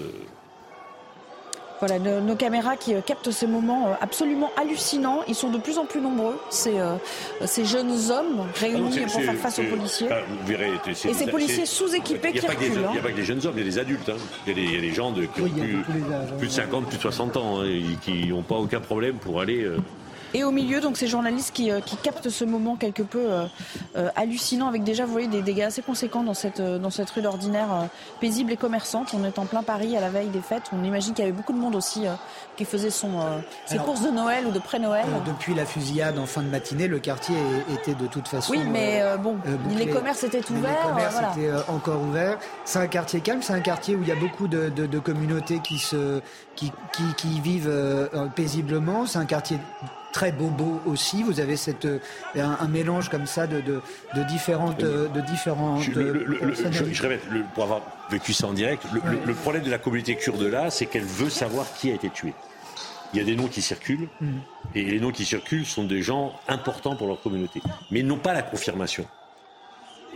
Voilà, nos, nos caméras qui euh, captent ces moments euh, absolument hallucinants. Ils sont de plus en plus nombreux, ces, euh, ces jeunes hommes réunis ah non, pour faire face aux policiers. Ah, vous verrez, c'est, et ces policiers sous-équipés qui reculent. Il n'y a pas que des jeunes hommes, il y a des adultes. Hein. Il, y a des, il y a des gens de, qui ont oui, plus, plus de cinquante, plus de soixante ans, hein, et qui n'ont pas aucun problème pour aller... Euh, Et au milieu, donc ces journalistes qui, euh, qui captent ce moment quelque peu euh, euh, hallucinant, avec déjà, vous voyez, des dégâts assez conséquents dans cette, euh, dans cette rue d'ordinaire euh, paisible et commerçante. On est en plein Paris à la veille des fêtes. On imagine qu'il y avait beaucoup de monde aussi euh, qui faisait son, euh, ses Alors, courses de Noël ou de pré-Noël. Euh, depuis la fusillade en fin de matinée, le quartier était de toute façon... Oui, mais euh, bon, euh, bouclé, les commerces étaient ouverts. Les commerces voilà. étaient euh, encore ouverts. C'est un quartier calme, c'est un quartier où il y a beaucoup de, de, de communautés qui, se, qui, qui, qui vivent euh, paisiblement. C'est un quartier... très bobo aussi, vous avez cette, un, un mélange comme ça de, de, de différentes... De différentes je, le, le, le, je, je répète, le, pour avoir vécu ça en direct, le, ouais. le, le problème de la communauté kurde là, c'est qu'elle veut savoir qui a été tué. Il y a des noms qui circulent, mmh. et les noms qui circulent sont des gens importants pour leur communauté, mais ils n'ont pas la confirmation.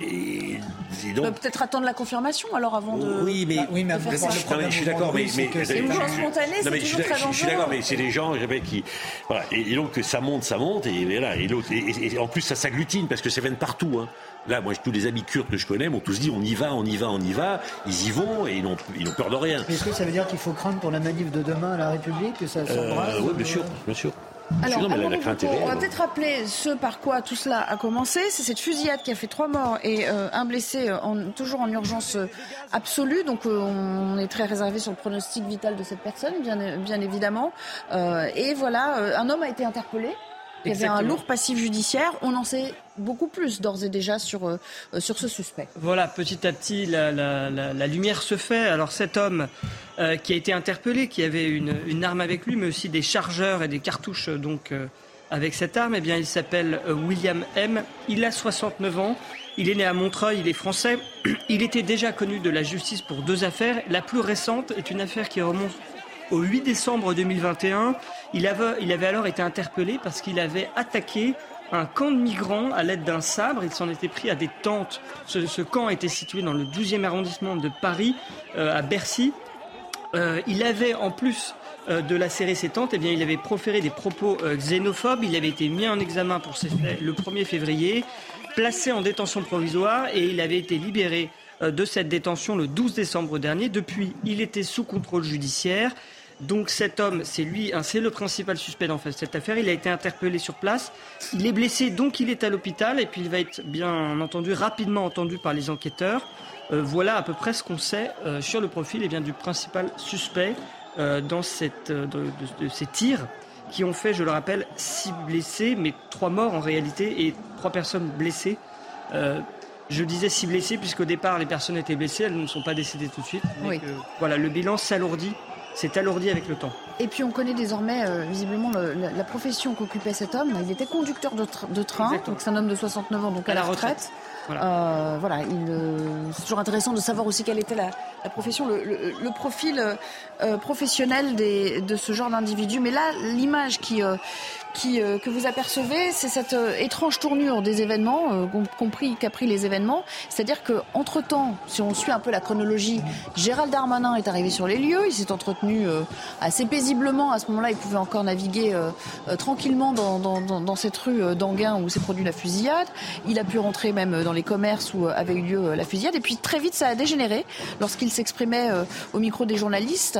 Et, et donc... donc... peut-être attendre la confirmation alors avant de. Oui, mais, bah, oui, mais, de faire ça. Non, mais je suis d'accord, mais, mais c'est une mouvement spontané, c'est toujours très dangereux. Je suis d'accord, mais c'est des gens qui, voilà, et, et donc ça monte, ça monte, et, et là, et l'autre, et, et, et en plus ça s'agglutine parce que ça vient de partout. Hein. Là, moi, tous les amis kurdes que je connais m'ont tous dit on y va, on y va, on y va. Ils y vont et ils n'ont, ils n'ont peur de rien. Est-ce que ça veut dire qu'il faut craindre pour la manif de demain à la République que ça s'embrase? euh, Oui, bien sûr, bien sûr. Alors, non, mais alors la, la crainte est réelle. On va peut-être rappeler ce par quoi tout cela a commencé. C'est cette fusillade qui a fait trois morts et euh, un blessé, en, toujours en urgence absolue. Donc euh, on est très réservé sur le pronostic vital de cette personne, bien, bien évidemment. Euh, et voilà, euh, un homme a été interpellé. Il y avait un lourd passif judiciaire. On en sait beaucoup plus d'ores et déjà sur, euh, sur ce suspect. Voilà, petit à petit, la, la, la, la lumière se fait. Alors cet homme euh, qui a été interpellé, qui avait une, une arme avec lui, mais aussi des chargeurs et des cartouches donc, euh, avec cette arme, eh bien, il s'appelle euh, William M. Il a soixante-neuf ans. Il est né à Montreuil, il est français. Il était déjà connu de la justice pour deux affaires. La plus récente est une affaire qui remonte au huit décembre deux mille vingt et un, il avait, il avait alors été interpellé parce qu'il avait attaqué un camp de migrants à l'aide d'un sabre. Il s'en était pris à des tentes. Ce, ce camp était situé dans le douzième arrondissement de Paris, euh, à Bercy. Euh, il avait, en plus euh, de lacérer ses tentes, eh bien, il avait proféré des propos euh, xénophobes. Il avait été mis en examen pour ces faits le premier février, placé en détention provisoire et il avait été libéré de cette détention le douze décembre dernier. Depuis, il était sous contrôle judiciaire. Donc cet homme, c'est lui, hein, c'est le principal suspect dans cette affaire. Il a été interpellé sur place. Il est blessé, donc il est à l'hôpital. Et puis il va être bien entendu, rapidement entendu par les enquêteurs. Euh, voilà à peu près ce qu'on sait euh, sur le profil eh bien, du principal suspect euh, dans cette, euh, de, de, de ces tirs qui ont fait, je le rappelle, six blessés, mais trois morts en réalité et trois personnes blessées. Euh, Je disais six blessés, puisqu'au départ, les personnes étaient blessées, elles ne sont pas décédées tout de suite. Oui. Que, voilà, le bilan s'alourdit, s'est alourdi avec le temps. Et puis on connaît désormais euh, visiblement le, la, la profession qu'occupait cet homme. Il était conducteur de, tr- de train, Exactement. Donc c'est un homme de soixante-neuf ans, donc à, à la retraite. retraite. Voilà, euh, voilà il, euh, c'est toujours intéressant de savoir aussi quelle était la, la profession, le, le, le profil euh, professionnel des, de ce genre d'individu. Mais là, l'image qui... Euh, Qui, euh, que vous apercevez, c'est cette euh, étrange tournure des événements, euh, compris qu'a pris les événements. C'est-à-dire que, entre temps, si on suit un peu la chronologie, Gérald Darmanin est arrivé sur les lieux. Il s'est entretenu euh, assez paisiblement. À ce moment-là, il pouvait encore naviguer euh, euh, tranquillement dans, dans, dans, dans cette rue euh, d'Anguin où s'est produit la fusillade. Il a pu rentrer même dans les commerces où euh, avait eu lieu euh, la fusillade. Et puis très vite, ça a dégénéré lorsqu'il s'exprimait euh, au micro des journalistes,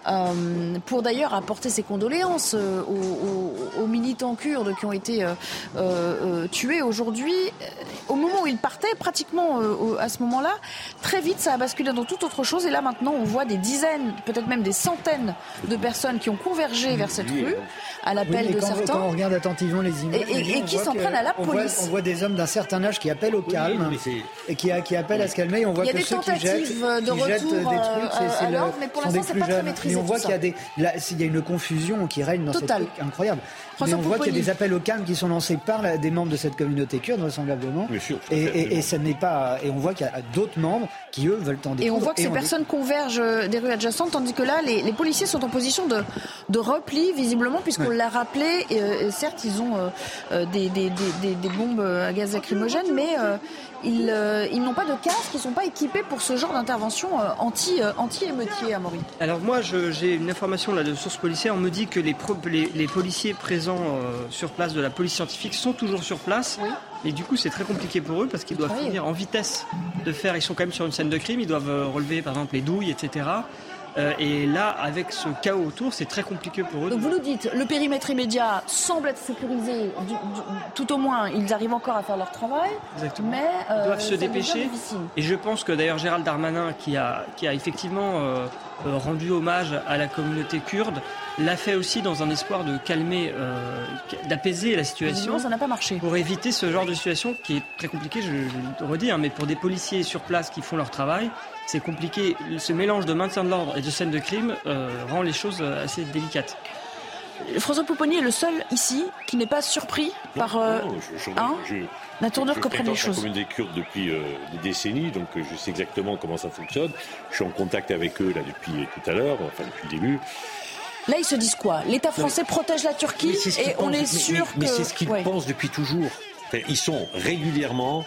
euh, pour d'ailleurs apporter ses condoléances euh, aux, aux, aux militants kurdes qui ont été euh, euh, tués aujourd'hui. Au moment où il partait, pratiquement euh, à ce moment-là, très vite ça a basculé dans toute autre chose. Et là maintenant on voit des dizaines, peut-être même des centaines de personnes qui ont convergé vers cette rue à l'appel oui, de quand, certains. Quand on regarde attentivement les images, et, et, et qui s'en prennent à la police. On voit, on voit des hommes d'un certain âge qui appellent au calme oui, et qui, qui appellent à se calmer. Et on voit il y a que des ceux qui jettent, de qui jettent des trucs, c'est, c'est à le, mais pour sont l'instant des c'est plus pas jeunes. très maîtrisé. Mais on voit qu'il y a des, là, il y a une confusion qui règne dans Total. cette truc incroyable. François Mais on voit Pouponi. qu'il y a des appels au calme qui sont lancés par la, des membres de cette communauté kurde, vraisemblablement. Bien sûr, et, et, et ça n'est pas. Et on voit qu'il y a d'autres membres qui eux veulent en découdre. Et on voit que et ces on personnes dé... convergent des rues adjacentes, tandis que là, les, les policiers sont en position de, de repli, visiblement, puisqu'on ouais. l'a rappelé. Et, euh, certes, ils ont euh, des, des, des, des bombes à gaz lacrymogène, mais euh, ils, euh, ils n'ont pas de casque, ils ne sont pas équipés pour ce genre d'intervention euh, anti, euh, anti-émeutier, Amaury. Alors moi, je, j'ai une information là de source policière. On me dit que les, pro, les, les policiers présents euh, sur place de la police scientifique sont toujours sur place. Oui. Et du coup, c'est très compliqué pour eux parce qu'ils doivent finir en vitesse de faire. Ils sont quand même sur une scène de crime. Ils doivent relever, par exemple, les douilles, et cetera. Euh, et là, avec ce chaos autour, c'est très compliqué pour eux. Donc vous nous dites, le périmètre immédiat semble être sécurisé. Du, du, tout au moins, ils arrivent encore à faire leur travail. Exactement. Mais euh, ils doivent se dépêcher. Et je pense que d'ailleurs Gérald Darmanin, qui a, qui a effectivement euh, euh, rendu hommage à la communauté kurde, l'a fait aussi dans un espoir de calmer, euh, d'apaiser la situation. Non, ça n'a pas marché. Pour éviter ce genre de situation qui est très compliquée, je, je le redis, hein, mais pour des policiers sur place qui font leur travail, c'est compliqué. Ce mélange de maintien de l'ordre et de scène de crime euh, rend les choses assez délicates. François Pouponi est le seul ici qui n'est pas surpris non, par euh, non, je, je, hein, je, la tournure je, je que prennent les choses. Je fréquente la communauté kurde depuis euh, des décennies, donc euh, je sais exactement comment ça fonctionne. Je suis en contact avec eux là depuis tout à l'heure, enfin depuis le début. Là, ils se disent quoi ? L'État français non, protège la Turquie et on pensent, est sûr mais, que... Mais c'est ce qu'ils ouais. pensent depuis toujours. Enfin, ils sont régulièrement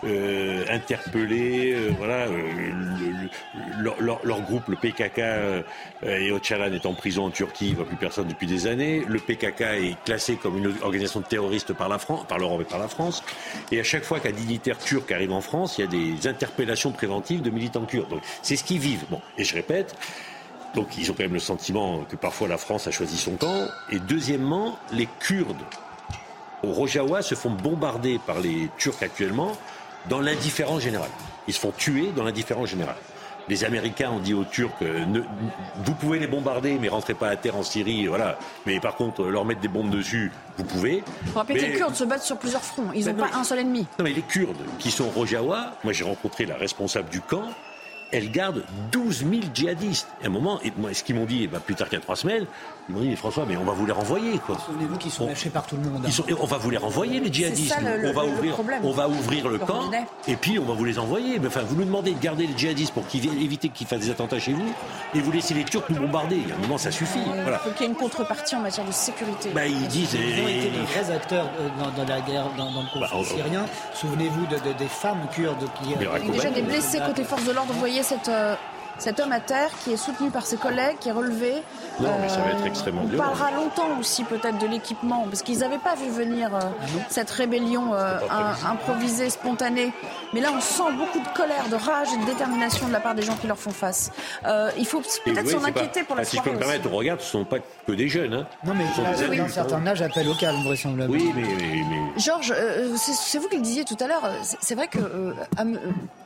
euh, interpellés. Euh, voilà, euh, le, le, leur, leur, leur groupe, le P K K, euh, et Öcalan est en prison en Turquie, il ne voit plus personne depuis des années. Le P K K est classé comme une organisation terroriste par la France, par l'Europe et par la France. Et à chaque fois qu'un dignitaire turc arrive en France, il y a des interpellations préventives de militants kurdes. Donc c'est ce qu'ils vivent. Bon, et je répète. Donc ils ont quand même le sentiment que parfois la France a choisi son camp. Et deuxièmement, les Kurdes au Rojava se font bombarder par les Turcs actuellement dans l'indifférence générale. Ils se font tuer dans l'indifférence générale. Les Américains ont dit aux Turcs, euh, ne, vous pouvez les bombarder, mais rentrez pas à terre en Syrie, voilà. Mais par contre, leur mettre des bombes dessus, vous pouvez. Il faut rappeler mais... que les Kurdes se battent sur plusieurs fronts. Ils n'ont pas non, un seul ennemi. Non, mais les Kurdes qui sont au Rojava, moi j'ai rencontré la responsable du camp, elle garde douze mille djihadistes. Et à un moment, et moi, ce qu'ils m'ont dit, et ben, plus tard qu'il y a trois semaines, ils m'ont dit, mais François, mais on va vous les renvoyer, quoi. Souvenez-vous qu'ils sont lâchés par tout le monde. Ils sont, on va vous les renvoyer, les djihadistes. C'est ça, le, on, va le, ouvrir, le on va ouvrir le camp, et puis on va vous les envoyer. Mais enfin, vous nous demandez de garder les djihadistes pour qu'ils viennent éviter qu'ils fassent des attentats chez vous, et vous laissez les Turcs nous bombarder. À un moment, ça suffit. Il voilà. faut qu'il y ait une contrepartie en matière de sécurité. Bah, ils disent. Ils ont été des vrais acteurs dans, dans la guerre, dans, dans le conflit bah, syrien. Souvenez-vous de, de, des femmes kurdes qui. Il y a déjà des blessés côté forces de l'ordre. Vous voyez cette. Euh, Cet homme à terre qui est soutenu par ses collègues, qui est relevé. Non, mais ça va être extrêmement on violent. On parlera longtemps aussi peut-être de l'équipement, parce qu'ils n'avaient pas vu venir euh, cette rébellion euh, un, improvisée, spontanée. Mais là, on sent beaucoup de colère, de rage et de détermination de la part des gens qui leur font face. Euh, il faut peut-être s'en inquiéter pas, pour la ah, soirée. Si je peux me permettre, on regarde, ce ne sont pas que des jeunes. Hein. Non, mais oui. D'un certain âge, appel au calme, vraisemblablement. Oui, mais... mais, mais... Georges, euh, c'est vous qui le disiez tout à l'heure, c'est vrai que... Euh, euh,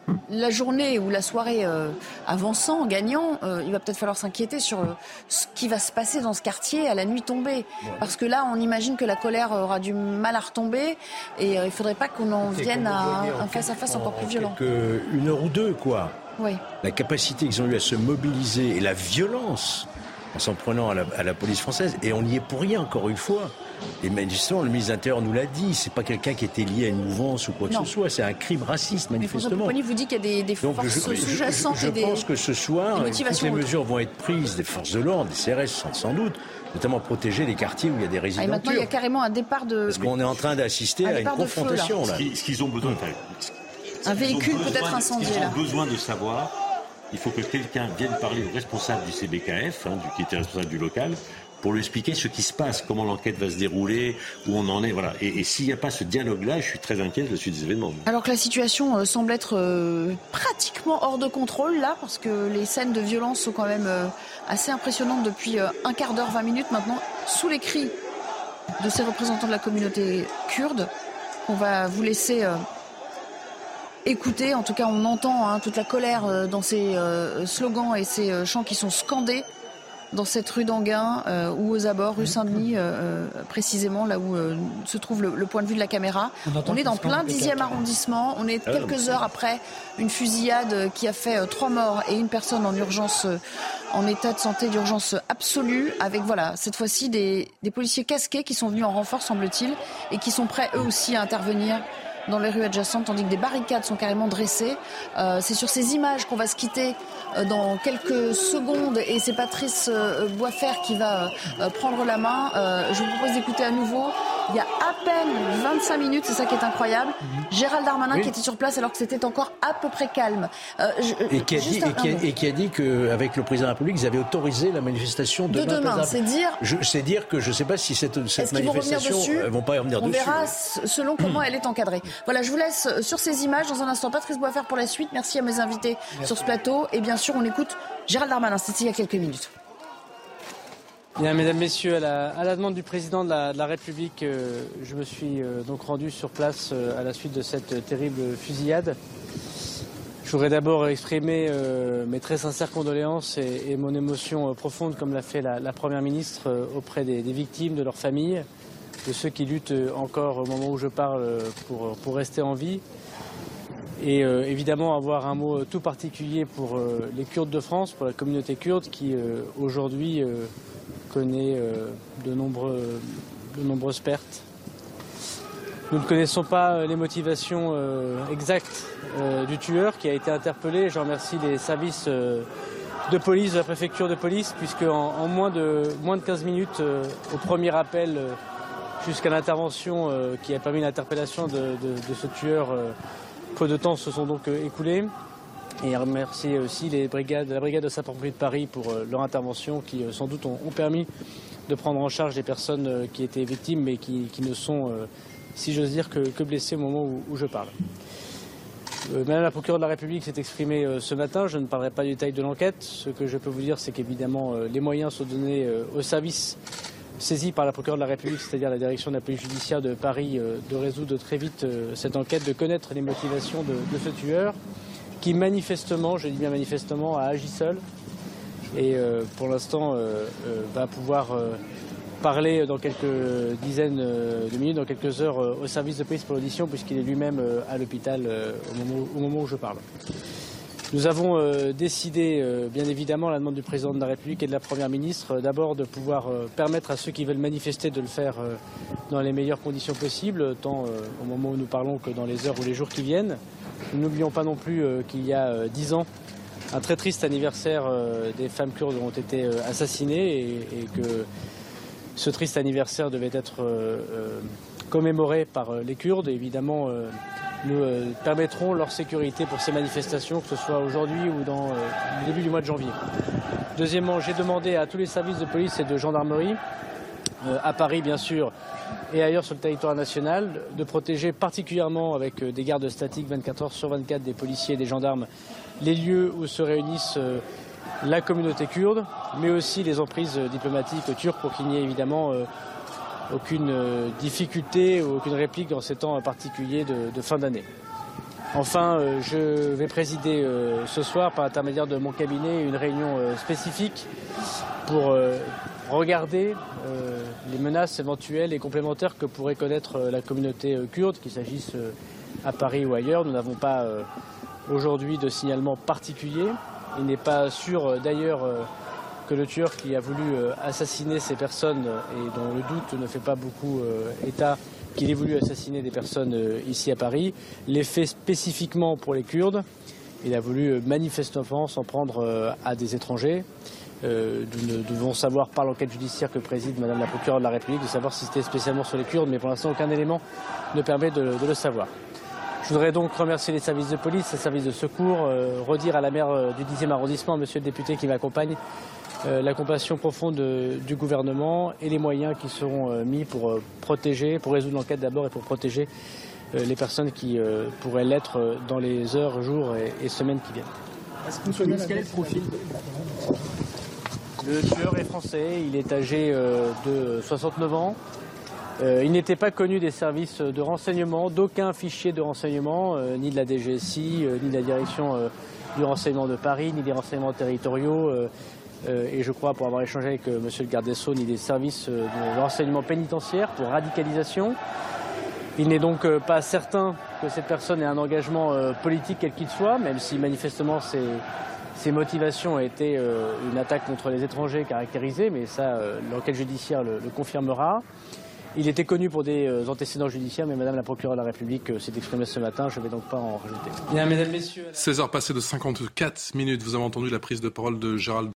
la journée ou la soirée euh, avançant, gagnant, euh, il va peut-être falloir s'inquiéter sur euh, ce qui va se passer dans ce quartier à la nuit tombée. Parce que là, on imagine que la colère aura du mal à retomber et euh, il ne faudrait pas qu'on en vienne à un face-à-face encore plus violent. Que une heure ou deux, quoi. Oui. La capacité qu'ils ont eu à se mobiliser et la violence en s'en prenant à la, à la police française. Et on n'y est pour rien, encore une fois. Et justement, le ministre de l'Intérieur nous l'a dit, c'est pas quelqu'un qui était lié à une mouvance ou quoi que non. ce soit, c'est un crime raciste, manifestement. Mais François vous dit qu'il y a des, des Donc, forces je, sous-jacentes je, je, et des Je pense que ce soir, toutes les autres. mesures vont être prises, des forces de l'ordre, des C R S sans, sans doute, notamment protéger les quartiers où il y a des résidents. Ah, et maintenant, il y a carrément un départ de... Parce qu'on est en train d'assister à une confrontation. Feu, là. Là. Ce qu'ils ont besoin... Un véhicule peut-être incendié, là. là. Ils ont besoin de savoir, il faut que quelqu'un vienne parler au responsable du C B K F, hein, du, qui était responsable du local, pour lui expliquer ce qui se passe, comment l'enquête va se dérouler, où on en est, voilà. Et, et s'il n'y a pas ce dialogue-là, je suis très inquiet de la suite des événements. Alors que la situation euh, semble être euh, pratiquement hors de contrôle, là, parce que les scènes de violence sont quand même euh, assez impressionnantes depuis euh, un quart d'heure, vingt minutes maintenant, sous les cris de ces représentants de la communauté kurde. On va vous laisser euh, écouter. En tout cas, on entend hein, toute la colère euh, dans ces euh, slogans et ces euh, chants qui sont scandés dans cette rue d'Anguin euh, ou aux abords, rue Saint-Denis, euh, précisément là où euh, se trouve le, le point de vue de la caméra. On, on est dans plein dixième arrondissement. On est quelques heures après une fusillade qui a fait euh, trois morts et une personne en urgence, euh, en état de santé d'urgence absolue, avec voilà cette fois-ci des, des policiers casqués qui sont venus en renfort, semble-t-il, et qui sont prêts eux aussi à intervenir dans les rues adjacentes, tandis que des barricades sont carrément dressées. Euh, c'est sur ces images qu'on va se quitter euh, dans quelques secondes, et c'est Patrice euh, Boisfer qui va euh, prendre la main. Euh, je vous propose d'écouter à nouveau. Il y a à peine vingt-cinq minutes, c'est ça qui est incroyable. Mmh. Gérald Darmanin oui. qui était sur place alors que c'était encore à peu près calme. Euh, je, et, qui a dit, et, qui a, et qui a dit qu'avec le président de la République, ils avaient autorisé la manifestation de demain. demain c'est dire, c'est dire que je ne sais pas si cette, cette manifestation ne vont, vont pas y revenir on dessus. On verra ouais. selon comment mmh. elle est encadrée. Voilà, je vous laisse sur ces images. Dans un instant, Patrice Boisfer pour la suite. Merci à mes invités Merci. sur ce plateau. Et bien sûr, on écoute Gérald Darmanin. C'était il y a quelques minutes. Bien, mesdames, messieurs, à la, à la demande du président de la, de la République, euh, je me suis euh, donc rendu sur place euh, à la suite de cette terrible fusillade. Je voudrais d'abord exprimer euh, mes très sincères condoléances et, et mon émotion euh, profonde, comme l'a fait la, la Première ministre, euh, auprès des, des victimes, de leurs familles, de ceux qui luttent encore au moment où je parle pour, pour rester en vie. Et euh, évidemment avoir un mot tout particulier pour euh, les Kurdes de France, pour la communauté kurde qui euh, aujourd'hui euh, connaît euh, de, nombreux, de nombreuses pertes. Nous ne connaissons pas les motivations euh, exactes euh, du tueur qui a été interpellé. Je remercie les services euh, de police, de la préfecture de police, puisque en, en moins, de, moins de quinze minutes, euh, au premier appel, euh, jusqu'à l'intervention euh, qui a permis l'interpellation de, de, de ce tueur euh, Peu de temps se sont donc écoulés. Et remercier aussi les brigades, la brigade de sapeurs-pompiers de Paris pour leur intervention qui sans doute ont, ont permis de prendre en charge des personnes qui étaient victimes mais qui, qui ne sont, si j'ose dire, que, que blessées au moment où, où je parle. Euh, Madame la procureure de la République s'est exprimée euh, ce matin. Je ne parlerai pas du détail de l'enquête. Ce que je peux vous dire, c'est qu'évidemment, euh, les moyens sont donnés euh, aux services saisis par la procureure de la République, c'est-à-dire la direction de la police judiciaire de Paris, euh, de résoudre très vite euh, cette enquête, de connaître les motivations de, de ce tueur, qui manifestement, je dis bien manifestement, a agi seul et euh, pour l'instant euh, euh, va pouvoir euh, parler dans quelques dizaines de minutes, dans quelques heures euh, au service de police pour l'audition puisqu'il est lui-même euh, à l'hôpital euh, au, moment, au moment où je parle. Nous avons euh, décidé, euh, bien évidemment, à la demande du président de la République et de la Première ministre, euh, d'abord de pouvoir euh, permettre à ceux qui veulent manifester de le faire euh, dans les meilleures conditions possibles, tant euh, au moment où nous parlons que dans les heures ou les jours qui viennent. Nous n'oublions pas non plus euh, qu'il y a dix euh, ans, un très triste anniversaire euh, des femmes kurdes ont été euh, assassinées et, et que ce triste anniversaire devait être euh, euh, commémoré par euh, les Kurdes. Et évidemment, euh, nous euh, permettrons leur sécurité pour ces manifestations, que ce soit aujourd'hui ou dans euh, le début du mois de janvier. Deuxièmement, j'ai demandé à tous les services de police et de gendarmerie, euh, à Paris bien sûr, et ailleurs sur le territoire national, de protéger particulièrement avec euh, des gardes statiques vingt-quatre heures sur vingt-quatre des policiers et des gendarmes les lieux où se réunissent euh, la communauté kurde, mais aussi les emprises euh, diplomatiques turques pour qu'il n'y ait évidemment euh, aucune euh, difficulté ou aucune réplique dans ces temps particuliers de, de fin d'année. Enfin, euh, je vais présider euh, ce soir, par l'intermédiaire de mon cabinet, une réunion euh, spécifique pour euh, regarder euh, les menaces éventuelles et complémentaires que pourrait connaître euh, la communauté euh, kurde, qu'il s'agisse euh, à Paris ou ailleurs. Nous n'avons pas euh, aujourd'hui de signalement particulier. Il n'est pas sûr euh, d'ailleurs euh, que le tueur qui a voulu euh, assassiner ces personnes et dont le doute ne fait pas beaucoup euh, état qu'il ait voulu assassiner des personnes euh, ici à Paris, l'ait fait spécifiquement pour les Kurdes. Il a voulu euh, manifestement s'en prendre euh, à des étrangers. Euh, nous devons savoir par l'enquête judiciaire que préside Madame la procureure de la République de savoir si c'était spécialement sur les Kurdes, mais pour l'instant aucun élément ne permet de, de le savoir. Je voudrais donc remercier les services de police, les services de secours, euh, redire à la maire euh, du dixième arrondissement, monsieur le député qui m'accompagne, euh, la compassion profonde euh, du gouvernement et les moyens qui seront euh, mis pour euh, protéger, pour résoudre l'enquête d'abord et pour protéger euh, les personnes qui euh, pourraient l'être euh, dans les heures, jours et, et semaines qui viennent. Est-ce que vous connaissez quel est le profil? Le tueur est français, il est âgé euh, de soixante-neuf ans. Euh, il n'était pas connu des services de renseignement, d'aucun fichier de renseignement, euh, ni de la D G S I, euh, ni de la direction euh, du renseignement de Paris, ni des renseignements territoriaux, euh, euh, et je crois, pour avoir échangé avec euh, monsieur le garde des Sceaux, ni des services euh, de renseignement pénitentiaire pour radicalisation. Il n'est donc euh, pas certain que cette personne ait un engagement euh, politique quel qu'il soit, même si manifestement ses, ses motivations étaient euh, une attaque contre les étrangers caractérisée, mais ça, euh, l'enquête judiciaire le, le confirmera. Il était connu pour des euh, antécédents judiciaires, mais Madame la procureure de la République euh, s'est exprimée ce matin, je ne vais donc pas en rajouter. Bien, mesdames, messieurs... seize heures passées de cinquante-quatre minutes, vous avez entendu la prise de parole de Gérald.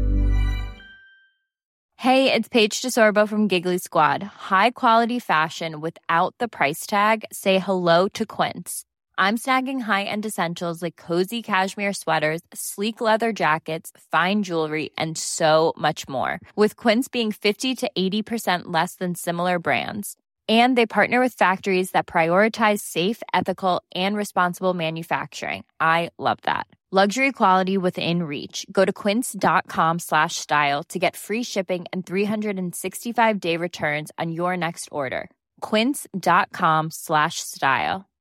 Hey, it's Paige DeSorbo from Giggly Squad. High quality fashion without the price tag. Say hello to Quince. I'm snagging high-end essentials like cozy cashmere sweaters, sleek leather jackets, fine jewelry, and so much more. With Quince being fifty to eighty percent less than similar brands. And they partner with factories that prioritize safe, ethical, and responsible manufacturing. I love that. Luxury quality within reach. Go to quince.com slash style to get free shipping and three sixty-five day returns on your next order. Quince.com slash style.